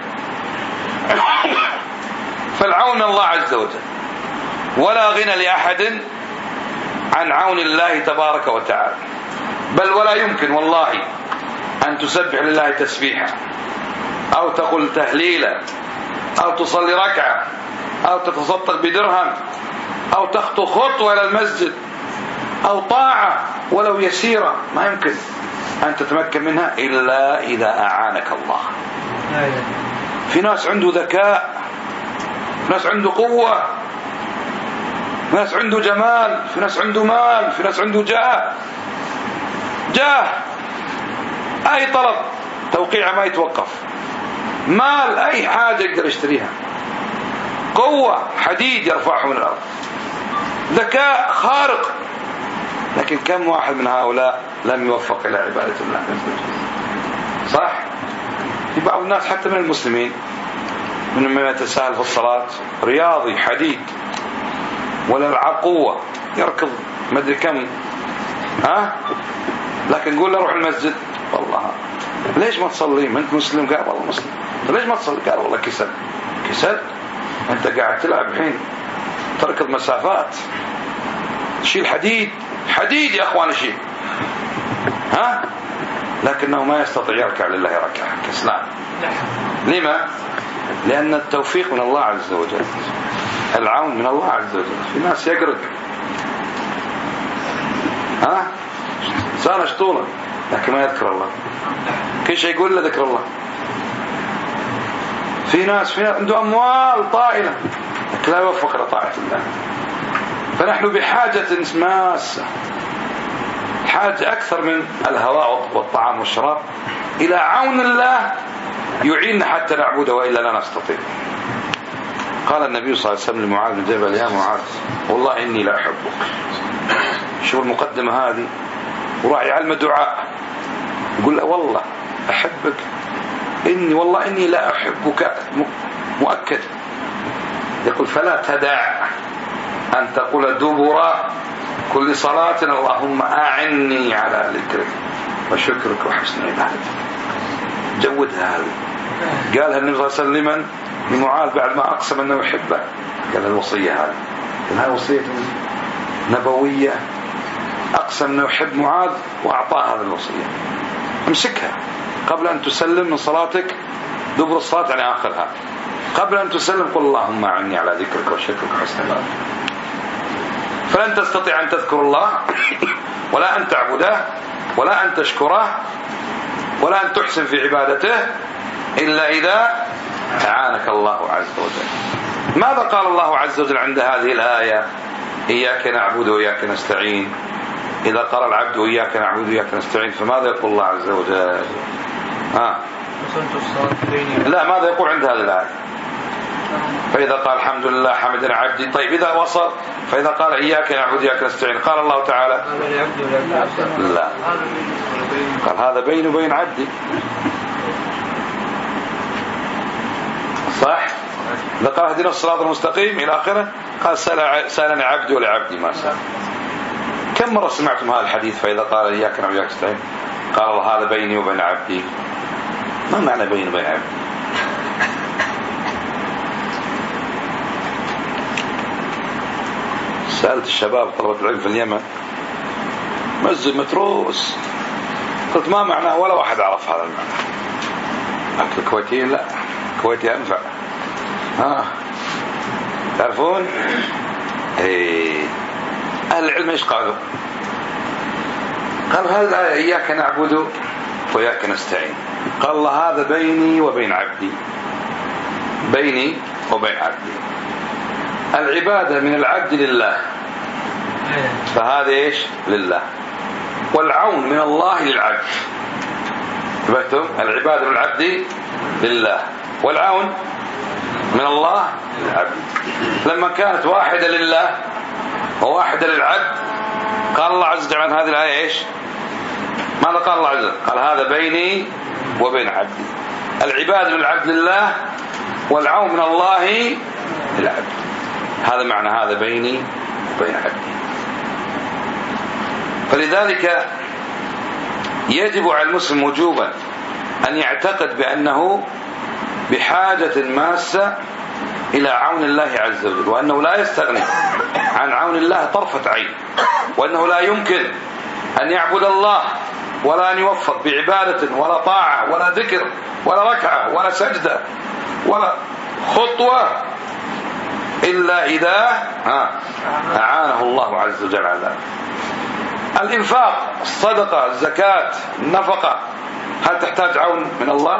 فالعون الله عز وجل، ولا غنى لأحد عن عون الله تبارك وتعالى. بل ولا يمكن والله أن تسبح لله تسبيحا، أو تقول تهليلا، أو تصلي ركعة، أو تتصدق بدرهم، أو تخطو خطوة إلى المسجد، أو طاعة ولو يسيرة، ما يمكن أن تتمكن منها إلا إذا أعانك الله. في ناس عنده ذكاء، في ناس عنده قوة، في ناس عنده جمال، في ناس عنده مال، في ناس عنده جاه. جاه أي طلب توقيع ما يتوقف، مال أي حاجة يقدر يشتريها، قوة حديد يرفعه من الأرض، ذكاء خارق. لكن كم واحد من هؤلاء لم يوفق إلى عبادة الله؟ صح؟ في بعض الناس حتى من المسلمين من من يتساهل في الصلاة، رياضي حديد ولا العقوة يركض ما أدري كم، ها؟ لكن نقول له روح المسجد، والله ليش ما تصلي؟ ما أنت مسلم؟ قال والله مسلم. ليش ما تصلي؟ قال والله كسل. كسل؟ أنت قاعد تلعب الحين، تركض مسافات، شيل حديد، حديد يا أخوان شيل، ها؟ لكنه ما يستطيع يركع لله ركعة، كسلان. لما؟ لأن التوفيق من الله عز وجل، العون من الله عز وجل. في ناس يقرق، ها؟ سانة شطولة لكن ما يذكر الله، كل شيء يقول له ذكر الله. في ناس في ناس عنده أموال طائلة لكن لا يوفق لطاعة الله. فنحن بحاجة ماسة، حاجة أكثر من الهواء والطعام والشراب إلى عون الله يعيننا حتى نعبده، وإلا لا نستطيع. قال النبي صلى الله عليه وسلم لمعاذ بن جبل يا معاذ والله إني لا أحبك. شوف المقدمة هذه، وراح يعلم دعاء يقول له والله أحبك، إني والله إني لا أحبك مؤكد. يقول فلا تدع أن تقول دبر كل صلاة اللهم أعني على ذكرك وشكرك وحسن عبادتك. جودها هذه. قالها النبي صلى الله عليه وسلم لمعاذ بعد ما أقسم أنه يحبه، قال الوصية هذه، قال وصية نبوية، أقسم أنه يحب معاذ وأعطاه هذه الوصية. امسكها قبل أن تسلم من صلاتك، دبر الصلاة يعني آخرها، قبل أن تسلم قل اللهم أعني على ذكرك وشكرك وحسن عبادتك. فلن تستطيع أن تذكر الله ولا أن تعبده ولا أن تشكره ولا أن تحسن في عبادته إلا إذا أعانك الله عز وجل. ماذا قال الله عز وجل عند هذه الآية إياك نعبد وإياك نستعين؟ إذا قال العبد إياك نعبد وإياك نستعين فماذا يقول الله عز وجل؟ ها؟ لا، ماذا يقول عند هذه الآية؟ فإذا قال الحمد لله حمدنا عبدي. طيب إذا وصل فإذا قال إياك نعبد وإياك نستعين قال الله تعالى لا، قال هذا بيني وبين عبدي. صح؟ إذا قال اهدنا الصراط المستقيم إلى آخره قال سألني عبدي ولعبدي ما سأل. كم مرة سمعتم هذا الحديث؟ فإذا قال إياك نعبد وإياك نستعين قال الله هذا بيني وبين عبدي. ما معنى بيني وبين عبدي؟ سألت الشباب طلبة العلم في اليمن مزج متروس. قلت ما معناه؟ ولا واحد عرف هذا المعنى. لكن الكويتيين لا، الكويتي أنفع. ها تعرفون ايه أهل العلم ايش قالوا؟ قال هذه الآية إياك نعبد وإياك نستعين. قال الله هذا بيني وبين عبدي، بيني وبين عبدي. العبادة من العبد لله، فهذا ايش؟ لله. والعون من الله للعبد. انتبهتم؟ العبادة من العبد لله، والعون من الله للعبد. لما كانت واحدة لله وواحدة للعبد قال الله عز وجل عن هذه الآية ايش؟ ماذا قال الله عز وجل؟ قال هذا بيني وبين عبدي. العبادة من العبد لله والعون من الله للعبد. هذا معنى هذا بيني وبين عبدي. فلذلك يجب على المسلم وجوبا أن يعتقد بأنه بحاجة ماسة إلى عون الله عز وجل، وأنه لا يستغني عن عون الله طرفة عين، وأنه لا يمكن أن يعبد الله ولا أن يوفق بعبادة ولا طاعة ولا ذكر ولا ركعة ولا سجدة ولا خطوة إلا إذا أعانه الله عز وجل على ذلك. الإنفاق، الصدقة، الزكاة، النفقة، هل تحتاج عون من الله؟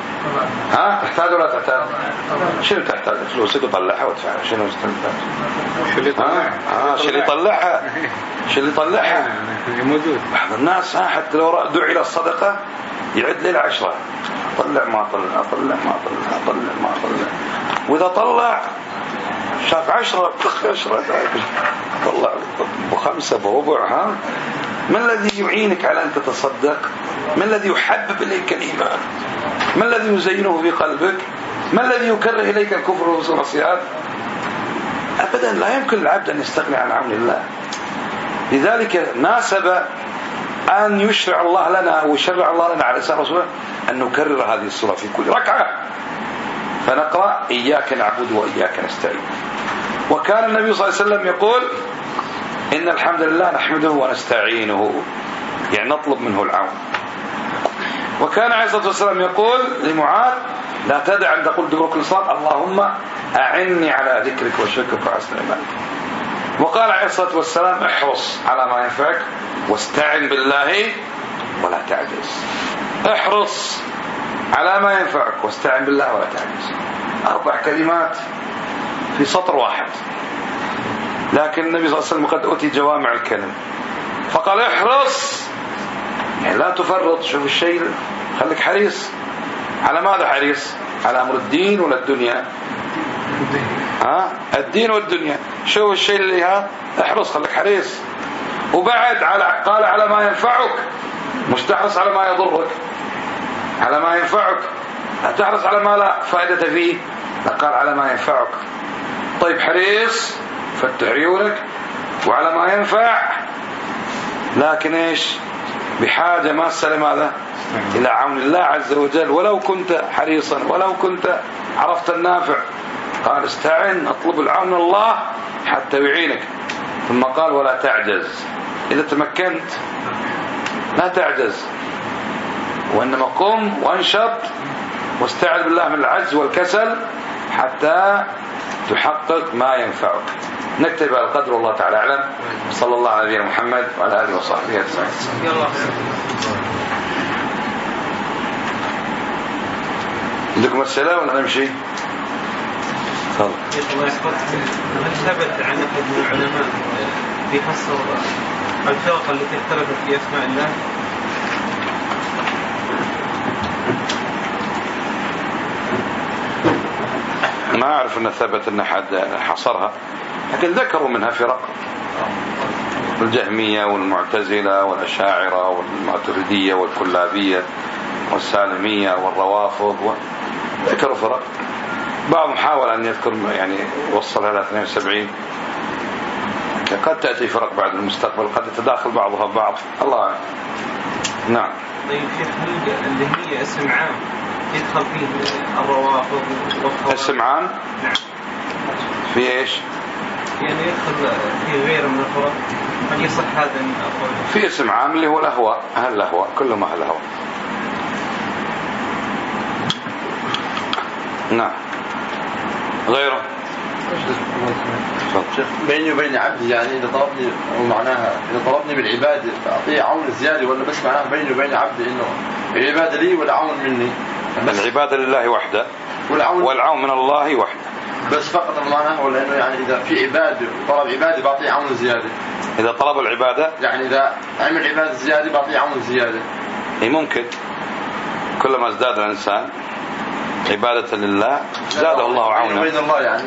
ها تحتاج ولا تحتاج؟ شنو تحتاج؟ فلوسك تطلعها وتدفعها. شنو تحتاج؟ ها شو اللي يطلعها؟ شو اللي يطلعها؟ موجود بعض الناس ها حتى لو دعي الى الصدقة يعد ليلة عشرة، طلع ما طلع، طلع ما طلع، طلع ما طلع، واذا طلع شاف عشرة بخ عشرة طلع بخمسة بربع. ها ما الذي يعينك على أن تتصدق؟ ما الذي يحبب إليك الإيمان؟ ما الذي يزينه في قلبك؟ ما الذي يكره إليك الكفر والمعصيات؟ أبدا لا يمكن العبد أن يستغني عن عون الله. لذلك ناسب أن يشرع الله لنا ويشرع الله لنا على لسان رسوله أن نكرر هذه السورة في كل ركعة، فنقرأ إياك نعبد وإياك نستعين. وكان النبي صلى الله عليه وسلم يقول إن الحمد لله نحمده ونستعينه، يعني نطلب منه العون. وكان عليه الصلاة والسلام يقول لمعاذ لا تدع أن تقول دبر كل صلاة اللهم أعني على ذكرك وشكرك وحسن عبادتك. وقال عليه الصلاة والسلام احرص على ما ينفعك واستعن بالله ولا تعجز. احرص على ما ينفعك واستعن بالله ولا تعجز. أربع كلمات في سطر واحد، لكن النبي صلى الله عليه وسلم قد أوتي جوامع الكلم، فقال احرص يعني لا تفرط. شوف الشيء، خليك حريص. على ماذا حريص؟ على أمر الدين ولا الدنيا؟ ها الدين والدنيا. شوف الشيء اللي ها احرص، خليك حريص. وبعد على قال على ما ينفعك، مش تحرص على ما يضرك، على ما ينفعك. لا تحرص على ما لا فائدة فيه، لا قال على ما ينفعك. طيب حريص فتح عيونك وعلى ما ينفع، لكن ايش؟ بحاجة ماسة لماذا؟ إلى عون الله عز وجل. ولو كنت حريصا ولو كنت عرفت النافع، قال استعن، اطلب العون من الله حتى يعينك. ثم قال ولا تعجز. إذا تمكنت لا تعجز، وإنما قم وانشط واستعذ بالله من العجز والكسل حتى تحقق ما ينفعك. نكتب على القدر والله تعالى أعلم. صلى الله على نبينا محمد وعلى آله وصحبه أجمعين. عندكم السلام ولا نمشي؟ تفضل. هل ثبت عن أحد من العلماء بيفسر الفرق التي اختلفت في أسماء الله؟ ما أعرف أن ثبت أن أحد حصرها، لكن ذكروا منها فرق، الجهمية والمعتزلة والأشاعرة والمعتردية والكلابية والسالمية والروافض، ذكروا فرق. بعضهم حاول أن يذكر يعني وصلها إلى اثنين وسبعين. قد تأتي فرق بعد المستقبل، قد يتداخل بعضها ببعض، الله أعلم. نعم. طيب شيخ، هل اللي هي اسم عام يدخل فيه الروافض والخوارج؟ اسم عام؟ نعم. في ايش؟ يعني يدخل في غير من الفرق، هل يصح هذا من أقوال؟ في اسم عام اللي هو الأهواء، أهل الأهواء، كل ما أهل الأهواء. نعم. غيره بيني وبين عبدي، يعني إذا طلبني ومعناها إذا طلبني بالعبادة فأعطيه عون زيادة، ولا بس معناها بيني وبين عبدي إنه العبادة لي ولا عون مني؟ العبادة لله وحده والعون, والعون من الله وحده بس فقط معناها، ولا إنه يعني إذا في عبادة طلب عبادة بعطيه عون زيادة؟ إذا طلب العبادة يعني إذا عمل عبادة زيادة بعطيه عون زيادة. إيه ممكن، كلما ازداد الإنسان عبادة لله زاده الله عونه. بين الله يعني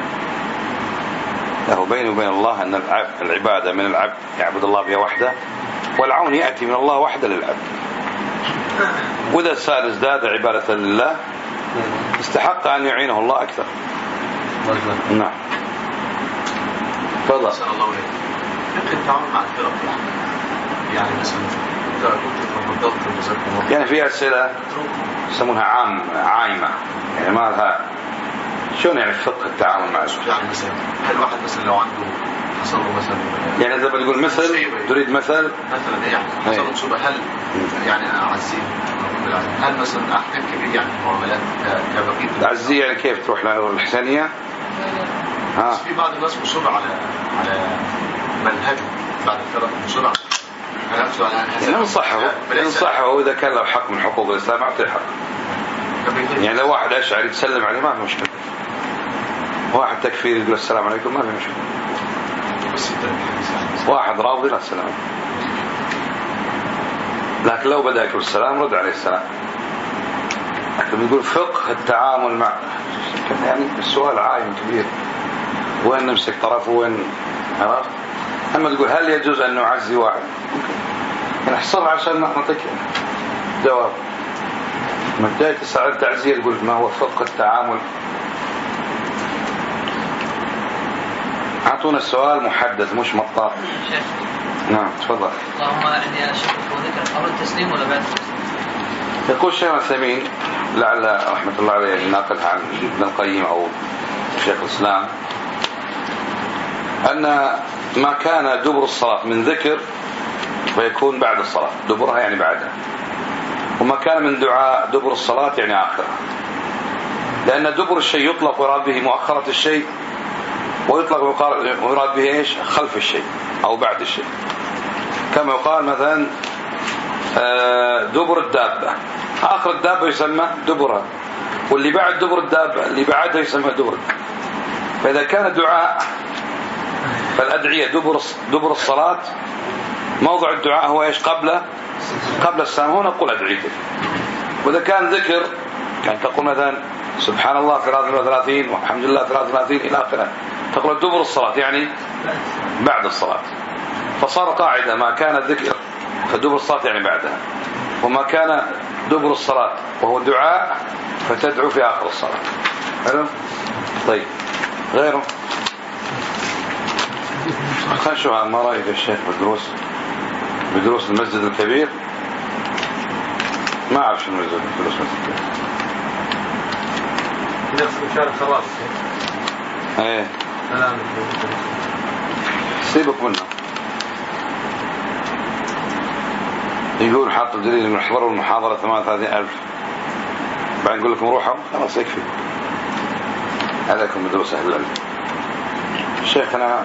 له بينه وبين الله أن العبادة من العبد يعبد الله بها وحده، والعون يأتي من الله وحده للعبد. وإذا السائل ازداد عبادة لله استحق أن يعينه الله أكثر. نعم. تفضل. أسأل الله عليك. يمكن التعامل مع الفرق يعني مثلا إذا كنت تفضلت جزاكم الله. يعني في أسئلة يسمونها عام عايمة، يعني ما لها شلون يعني فقه التعامل مع الفرق. يعني مثلا هل واحد مثلا لو عنده حصل له مثلا يعني إذا بتقول مثل تريد مثل مثلا يعني حصل له مصيبة، هل يعني أعزيه هل مثلا أحكم كبير يعني معاملات كبقية تعزيه يعني كيف تروح للحسانية؟ ها. في بعض الناس مصر على على منهج بعد الفرق مصر على يعني ننصحه ننصحه وإذا كان له حق من حقوق الإسلام أعطيه حق. يعني لو واحد أشعري يتسلم عليه ما في مشكلة، واحد تكفير يقول السلام عليكم ما في مشكلة، واحد رافضي لا السلام، لكن لو بدأ يقول السلام رد عليه السلام. لكن يقول فقه التعامل مع يعني السؤال عايم كبير، وين نمسك طرفه وين عرفت. أما تقول هل يجوز أن نعزي واحد يعني احصر عشان نعطيك جواب. من جاي تسأل تعزية تقول ما هو فقه التعامل. أعطونا السؤال محدد مش مطاط. نعم تفضل. اللهم يعني أشكر وذكر قبل التسليم ولا بعد التسليم؟ يقول الشيخ العثيمين لعل رحمة الله عليه ناقلها عن ابن القيم أو شيخ الإسلام أن ما كان دبر الصلاة من ذكر فيكون بعد الصلاة، دبرها يعني بعدها، وما كان من دعاء دبر الصلاة يعني آخرها، لأن دبر الشيء يطلق ويراد به مؤخرة الشيء، ويطلق ويراد به إيش خلف الشيء أو بعد الشيء. كما يقال مثلا دبر الدابة، آخر الدابة يسمى دبرها، واللي بعد دبر الدابة اللي بعدها يسمى دبر. فإذا كان دعاء فالأدعية دبر دبر الصلاة موضع الدعاء هو إيش قبل قبل السلام، هنا نقول أدعيتك. وإذا كان ذكر كان تقول مثلا سبحان الله ثلاثة وثلاثين والحمد لله ثلاثة وثلاثين إلى آخره، تقول دبر الصلاة يعني بعد الصلاة. فصار قاعدة ما كان الذكر فدبر الصلاة يعني بعدها، وما كان دبر الصلاة وهو دعاء فتدعو في آخر الصلاة. حلو. طيب غيره خشوا ما رأيك الشيخ بدروس بدروس المسجد الكبير؟ ما أعرف شنو المسجد بدروس المسجد الكبير. نفس مشارك خلاص. ايه سيبك منه. يقول حاط الدليل من احضروا المحاضرة ثمانية وثلاثين ألف، بعد نقول لكم روحوا خلاص يكفي. عليكم بدروس أهل العلم. شيخنا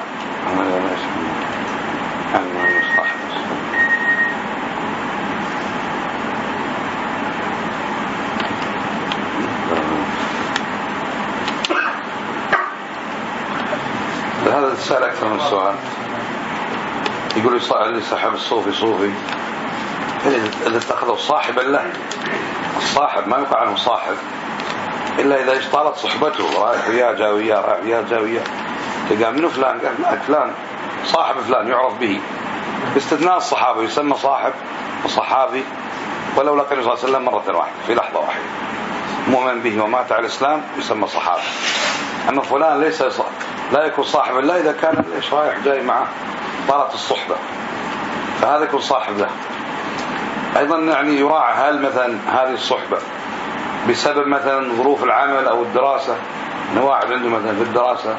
هذا السؤال أكثر من السؤال. يقول لي صاحب الصوفي صوفي اللي اتخذه صاحبا له. الصاحب ما يقع عنه صاحب إلا إذا اشترط صحبته، رايح وياه جاء وياه رايح وياه جاء وياه. تلقى منه فلان قال معك فلان صاحب فلان يعرف به باستثناء الصحابة يسمى صاحب وصحابي ولو لقى النبي صلى الله عليه وسلم مرة واحدة في لحظة واحدة مؤمن به ومات على الإسلام يسمى صحابي. أما فلان ليس صاحب لا يكون صاحب إلا إذا كان ليش رايح جاي معه طالت الصحبة، فهذا يكون صاحب له. أيضا يعني يراعى هل مثلا هذه الصحبة بسبب مثلا ظروف العمل أو الدراسة، إن واحد عنده مثلا في الدراسة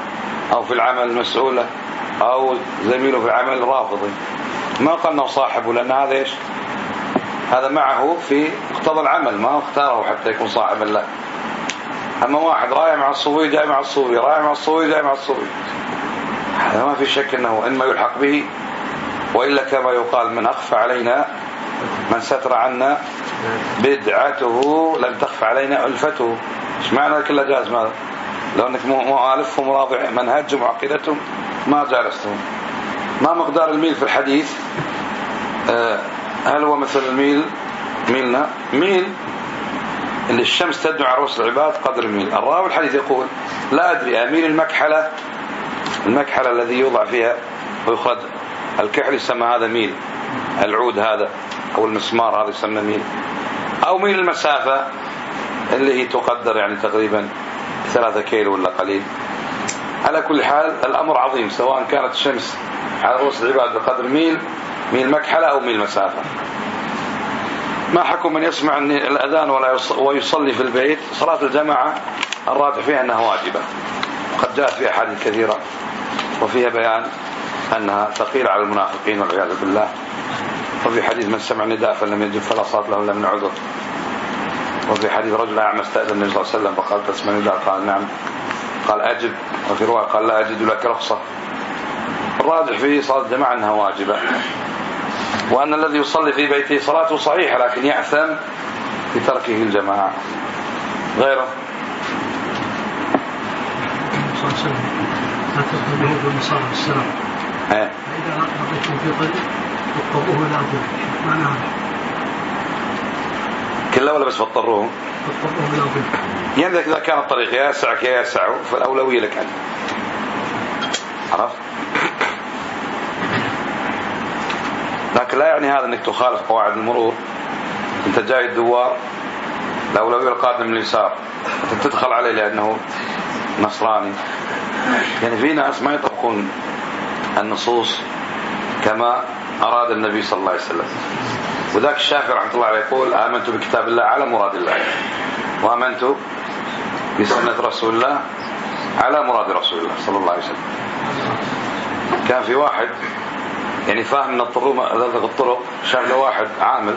أو في العمل مسؤولة أو زميله في العمل رافضي، ما قال أنه صاحبه، لأن هذا إيش؟ هذا معه في مقتضى العمل، ما اختاره حتى يكون صاحبا له. أما واحد رايح مع الصوفي جاي مع الصوفي، رايح مع الصوفي جاي مع الصوفي، هذا ما في شك أنه إنما يلحق به، وإلا كما يقال من أخفى علينا من ستر عنا بدعته لم تخفى علينا ألفته. إيش معنى كله جاز؟ ماذا لو أنك مؤلفهم راضع منهجهم وعقيدتهم ما جالستهم. ما مقدار الميل في الحديث؟ آه هل هو مثل الميل ميلنا؟ ميل اللي الشمس تدنو على رؤوس العباد قدر ميل. الراوي الحديث يقول لا أدري أميل المكحلة، المكحلة الذي يوضع فيها ويخرج الكحل يسمى هذا ميل، العود هذا أو المسمار هذا يسمى ميل، أو ميل المسافة اللي هي تقدر يعني تقريبا ثلاثة كيلو ولا قليل. على كل حال الأمر عظيم، سواء كانت الشمس على رؤوس العباد بقدر ميل، ميل مكحلة أو ميل مسافة. ما حكم من يسمع الأذان ولا ويصلي في البيت؟ صلاة الجماعة الراجح فيها أنها واجبة، قد جاءت فيها حديث كثيرة وفيها بيان أنها ثقيلة على المنافقين والعياذ بالله. وفي حديث من سمع النداء فلم يجب فلا صلاة له إلا من عذر. وفي حديث رجل أعمى استأذن النبي صلى الله عليه وسلم فقال تسمع النداء؟ قال نعم، قال أجب. وفي رواية قال لا أجد لك رخصة. الراجح في صلاة الجماعة أنها واجبة، وأن الذي يصلي في بيته صلاته صحيحة لكن يأثم في تركه الجماعة. غيره صلى الله عليه وسلم لا تدخل اليهود والنصارى السلام، فإذا لقيتم في طريق فاضطروه إلى أرض. معناها كله ولا بس فاضطروه؟ فاضطروه إلى أرض، يعني إذا كان الطريق يسعك يسعه فالأولوية لك أنت. عرفت؟ لكن لا يعني هذا أنك تخالف قواعد المرور. أنت جاي الدوار الأولوية القادم من اليسار، أنت تدخل عليه لأنه نصراني. يعني في ناس ما يطبقون النصوص كما أراد النبي صلى الله عليه وسلم. وذاك الشافعي رحمة الله عليه يقول آمنت بكتاب الله على مراد الله، وآمنت بسنة رسول الله على مراد رسول الله صلى الله عليه وسلم. كان في واحد يعني فاهم من الطرق الطرق شاف له واحد عامل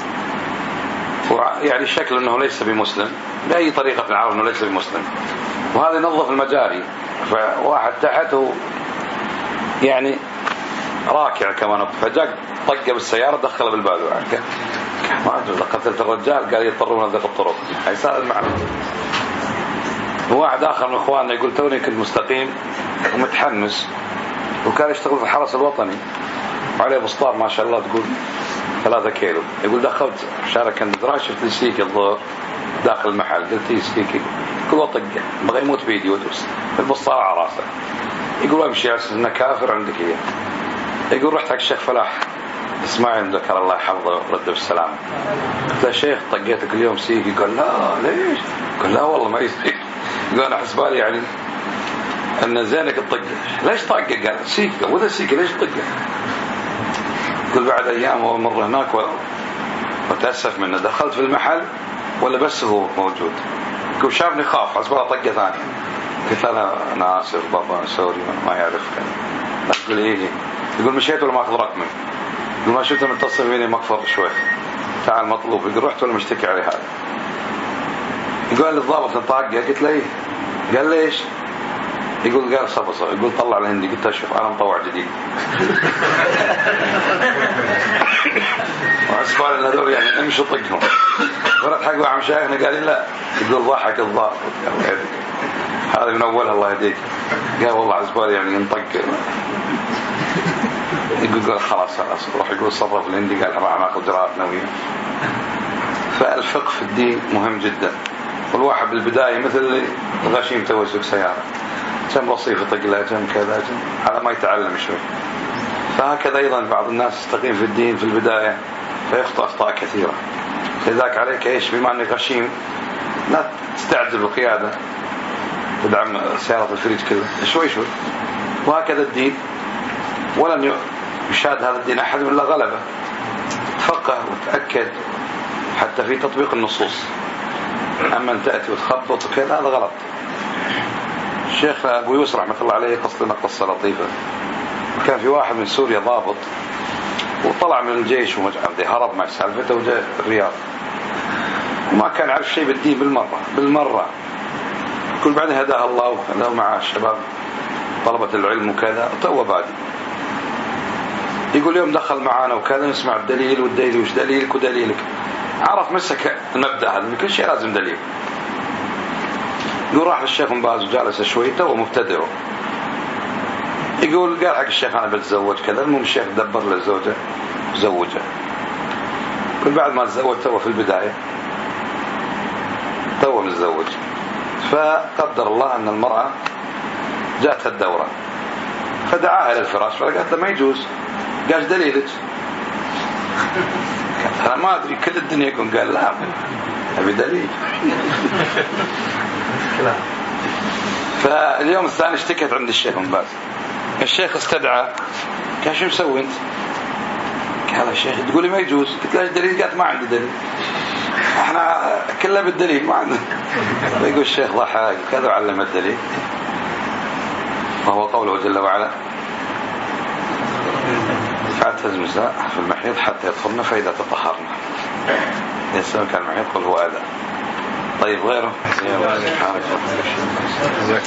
يعني شكل انه ليس بمسلم باي طريقه نعرف انه ليس بمسلم، وهذا ينظف المجاري، فواحد تحته يعني راكع كمان، فجاء طقه بالسياره دخله بالباب. ما ادري قتلت الرجال، قال يضطرون نظف الطرق. هيسال المعنى. وواحد اخر من اخواننا يقول توني كنت مستقيم ومتحمس، وكان يشتغل في الحرس الوطني وعليه بسطار ما شاء الله تقول ثلاثة كيلو. يقول دخلت شارع كندرا شفت لي سيكي الظهر داخل المحل، قلت لي سيكي كل طقه بغى يموت بيدي ودوس البسطار على راسه. يقول امشي على انه كافر عندك اياه. يقول رحت حق الشيخ فلاح اسماعيل ذكر الله يحفظه ورده بالسلام، قلت له شيخ طقيتك اليوم سيكي؟ قال لا ليش؟ قال لا والله ما يصير. يقول انا حسب بالي يعني ان زينك الطقه. ليش طقه؟ قال سيكي. وذا سيكي ليش طقه؟ يقول بعد ايام ومر هناك وتاسف منه، دخلت في المحل ولا بس هو موجود. يقول شافني خاف حسب الله طقه ثانيه. قلت انا انا اسف بابا سوري ما يعرف. يقول ايه؟ يقول مشيت ولا ما اخذ رقمي؟ يقول ما شفته متصل فيني مقفر شوي تعال مطلوب. يقول رحت ولا مشتكي عليه هذا؟ يقول الضابط الطاقه. قلت له ايه؟ قال ليش؟ يقول قال صفر صفر. يقول طلع الهندي. قلت له شوف انا مطوع جديد وعسبال ان هذول يعني امشي طقهم. ورد حق واحد مشايخنا قال لا. يقول ضحك الضابط هذا من اولها الله يهديك. قال والله عسبال يعني ينطق. يقول قال خلاص خلاص روح. يقول صرف الهندي. قال راح ناخذ اجراءات نوعيه. فالفقه في الدين مهم جدا. والواحد بالبدايه مثل الغشيم توسك سياره كم رصيف يطق لها كم كذا كم على ما يتعلم شوي. فهكذا ايضا بعض الناس يستقيم في الدين في البدايه فيخطئ اخطاء كثيره. لذلك عليك ايش؟ بما انك غشيم لا تستعجل بالقياده، تدعم سياره الفريج كذا شوي شوي. وهكذا الدين، ولن يشاد هذا الدين احد الا غلبه. تفقه وتاكد حتى في تطبيق النصوص. اما ان تاتي وتخبط وكذا هذا غلط. الشيخ أبو يوسف رحمة الله عليه قص لنا قصة لطيفة. كان في واحد من سوريا ضابط وطلع من الجيش ومجعل هرب مع سالفته وجاء الرياض وما كان عارف شيء بالدين بالمرة بالمرة. كل بعدين هداه الله وهداه مع الشباب طلبة العلم وكذا تو بادي. يقول يوم دخل معانا وكذا نسمع الدليل والدليل وش دليلك ودليلك. عرف مسك المبدأ هذا كل شيء لازم دليل. يقول راح للشيخ باز وجالس شوي تو مبتدئ. يقول قال حق الشيخ أنا بتزوج كذا. المهم الشيخ دبر له الزوجة زوجها. كل بعد ما تزوج تو في البداية تو متزوج. فقدر الله أن المرأة جاءتها الدورة فدعاها إلى الفراش فقالت له ما يجوز. قال دليلك؟ قالت أنا ما أدري كل الدنيا يكون. قال لا أبي دليل. فاليوم الثاني اشتكت عند الشيخ بن باز. الشيخ استدعى قال شو مسوي انت؟ قال الشيخ تقولي ما يجوز. قلت له دليل؟ قالت ما عندي دليل احنا كله بالدليل ما عندنا. يقول الشيخ ضحك كذا وعلم الدليل وهو قوله جل وعلا فاعتزلوا النساء في المحيض حتى يطهرن فإذا تطهرن. الإنسان كان المحيض قل هو أذى. طيب غيره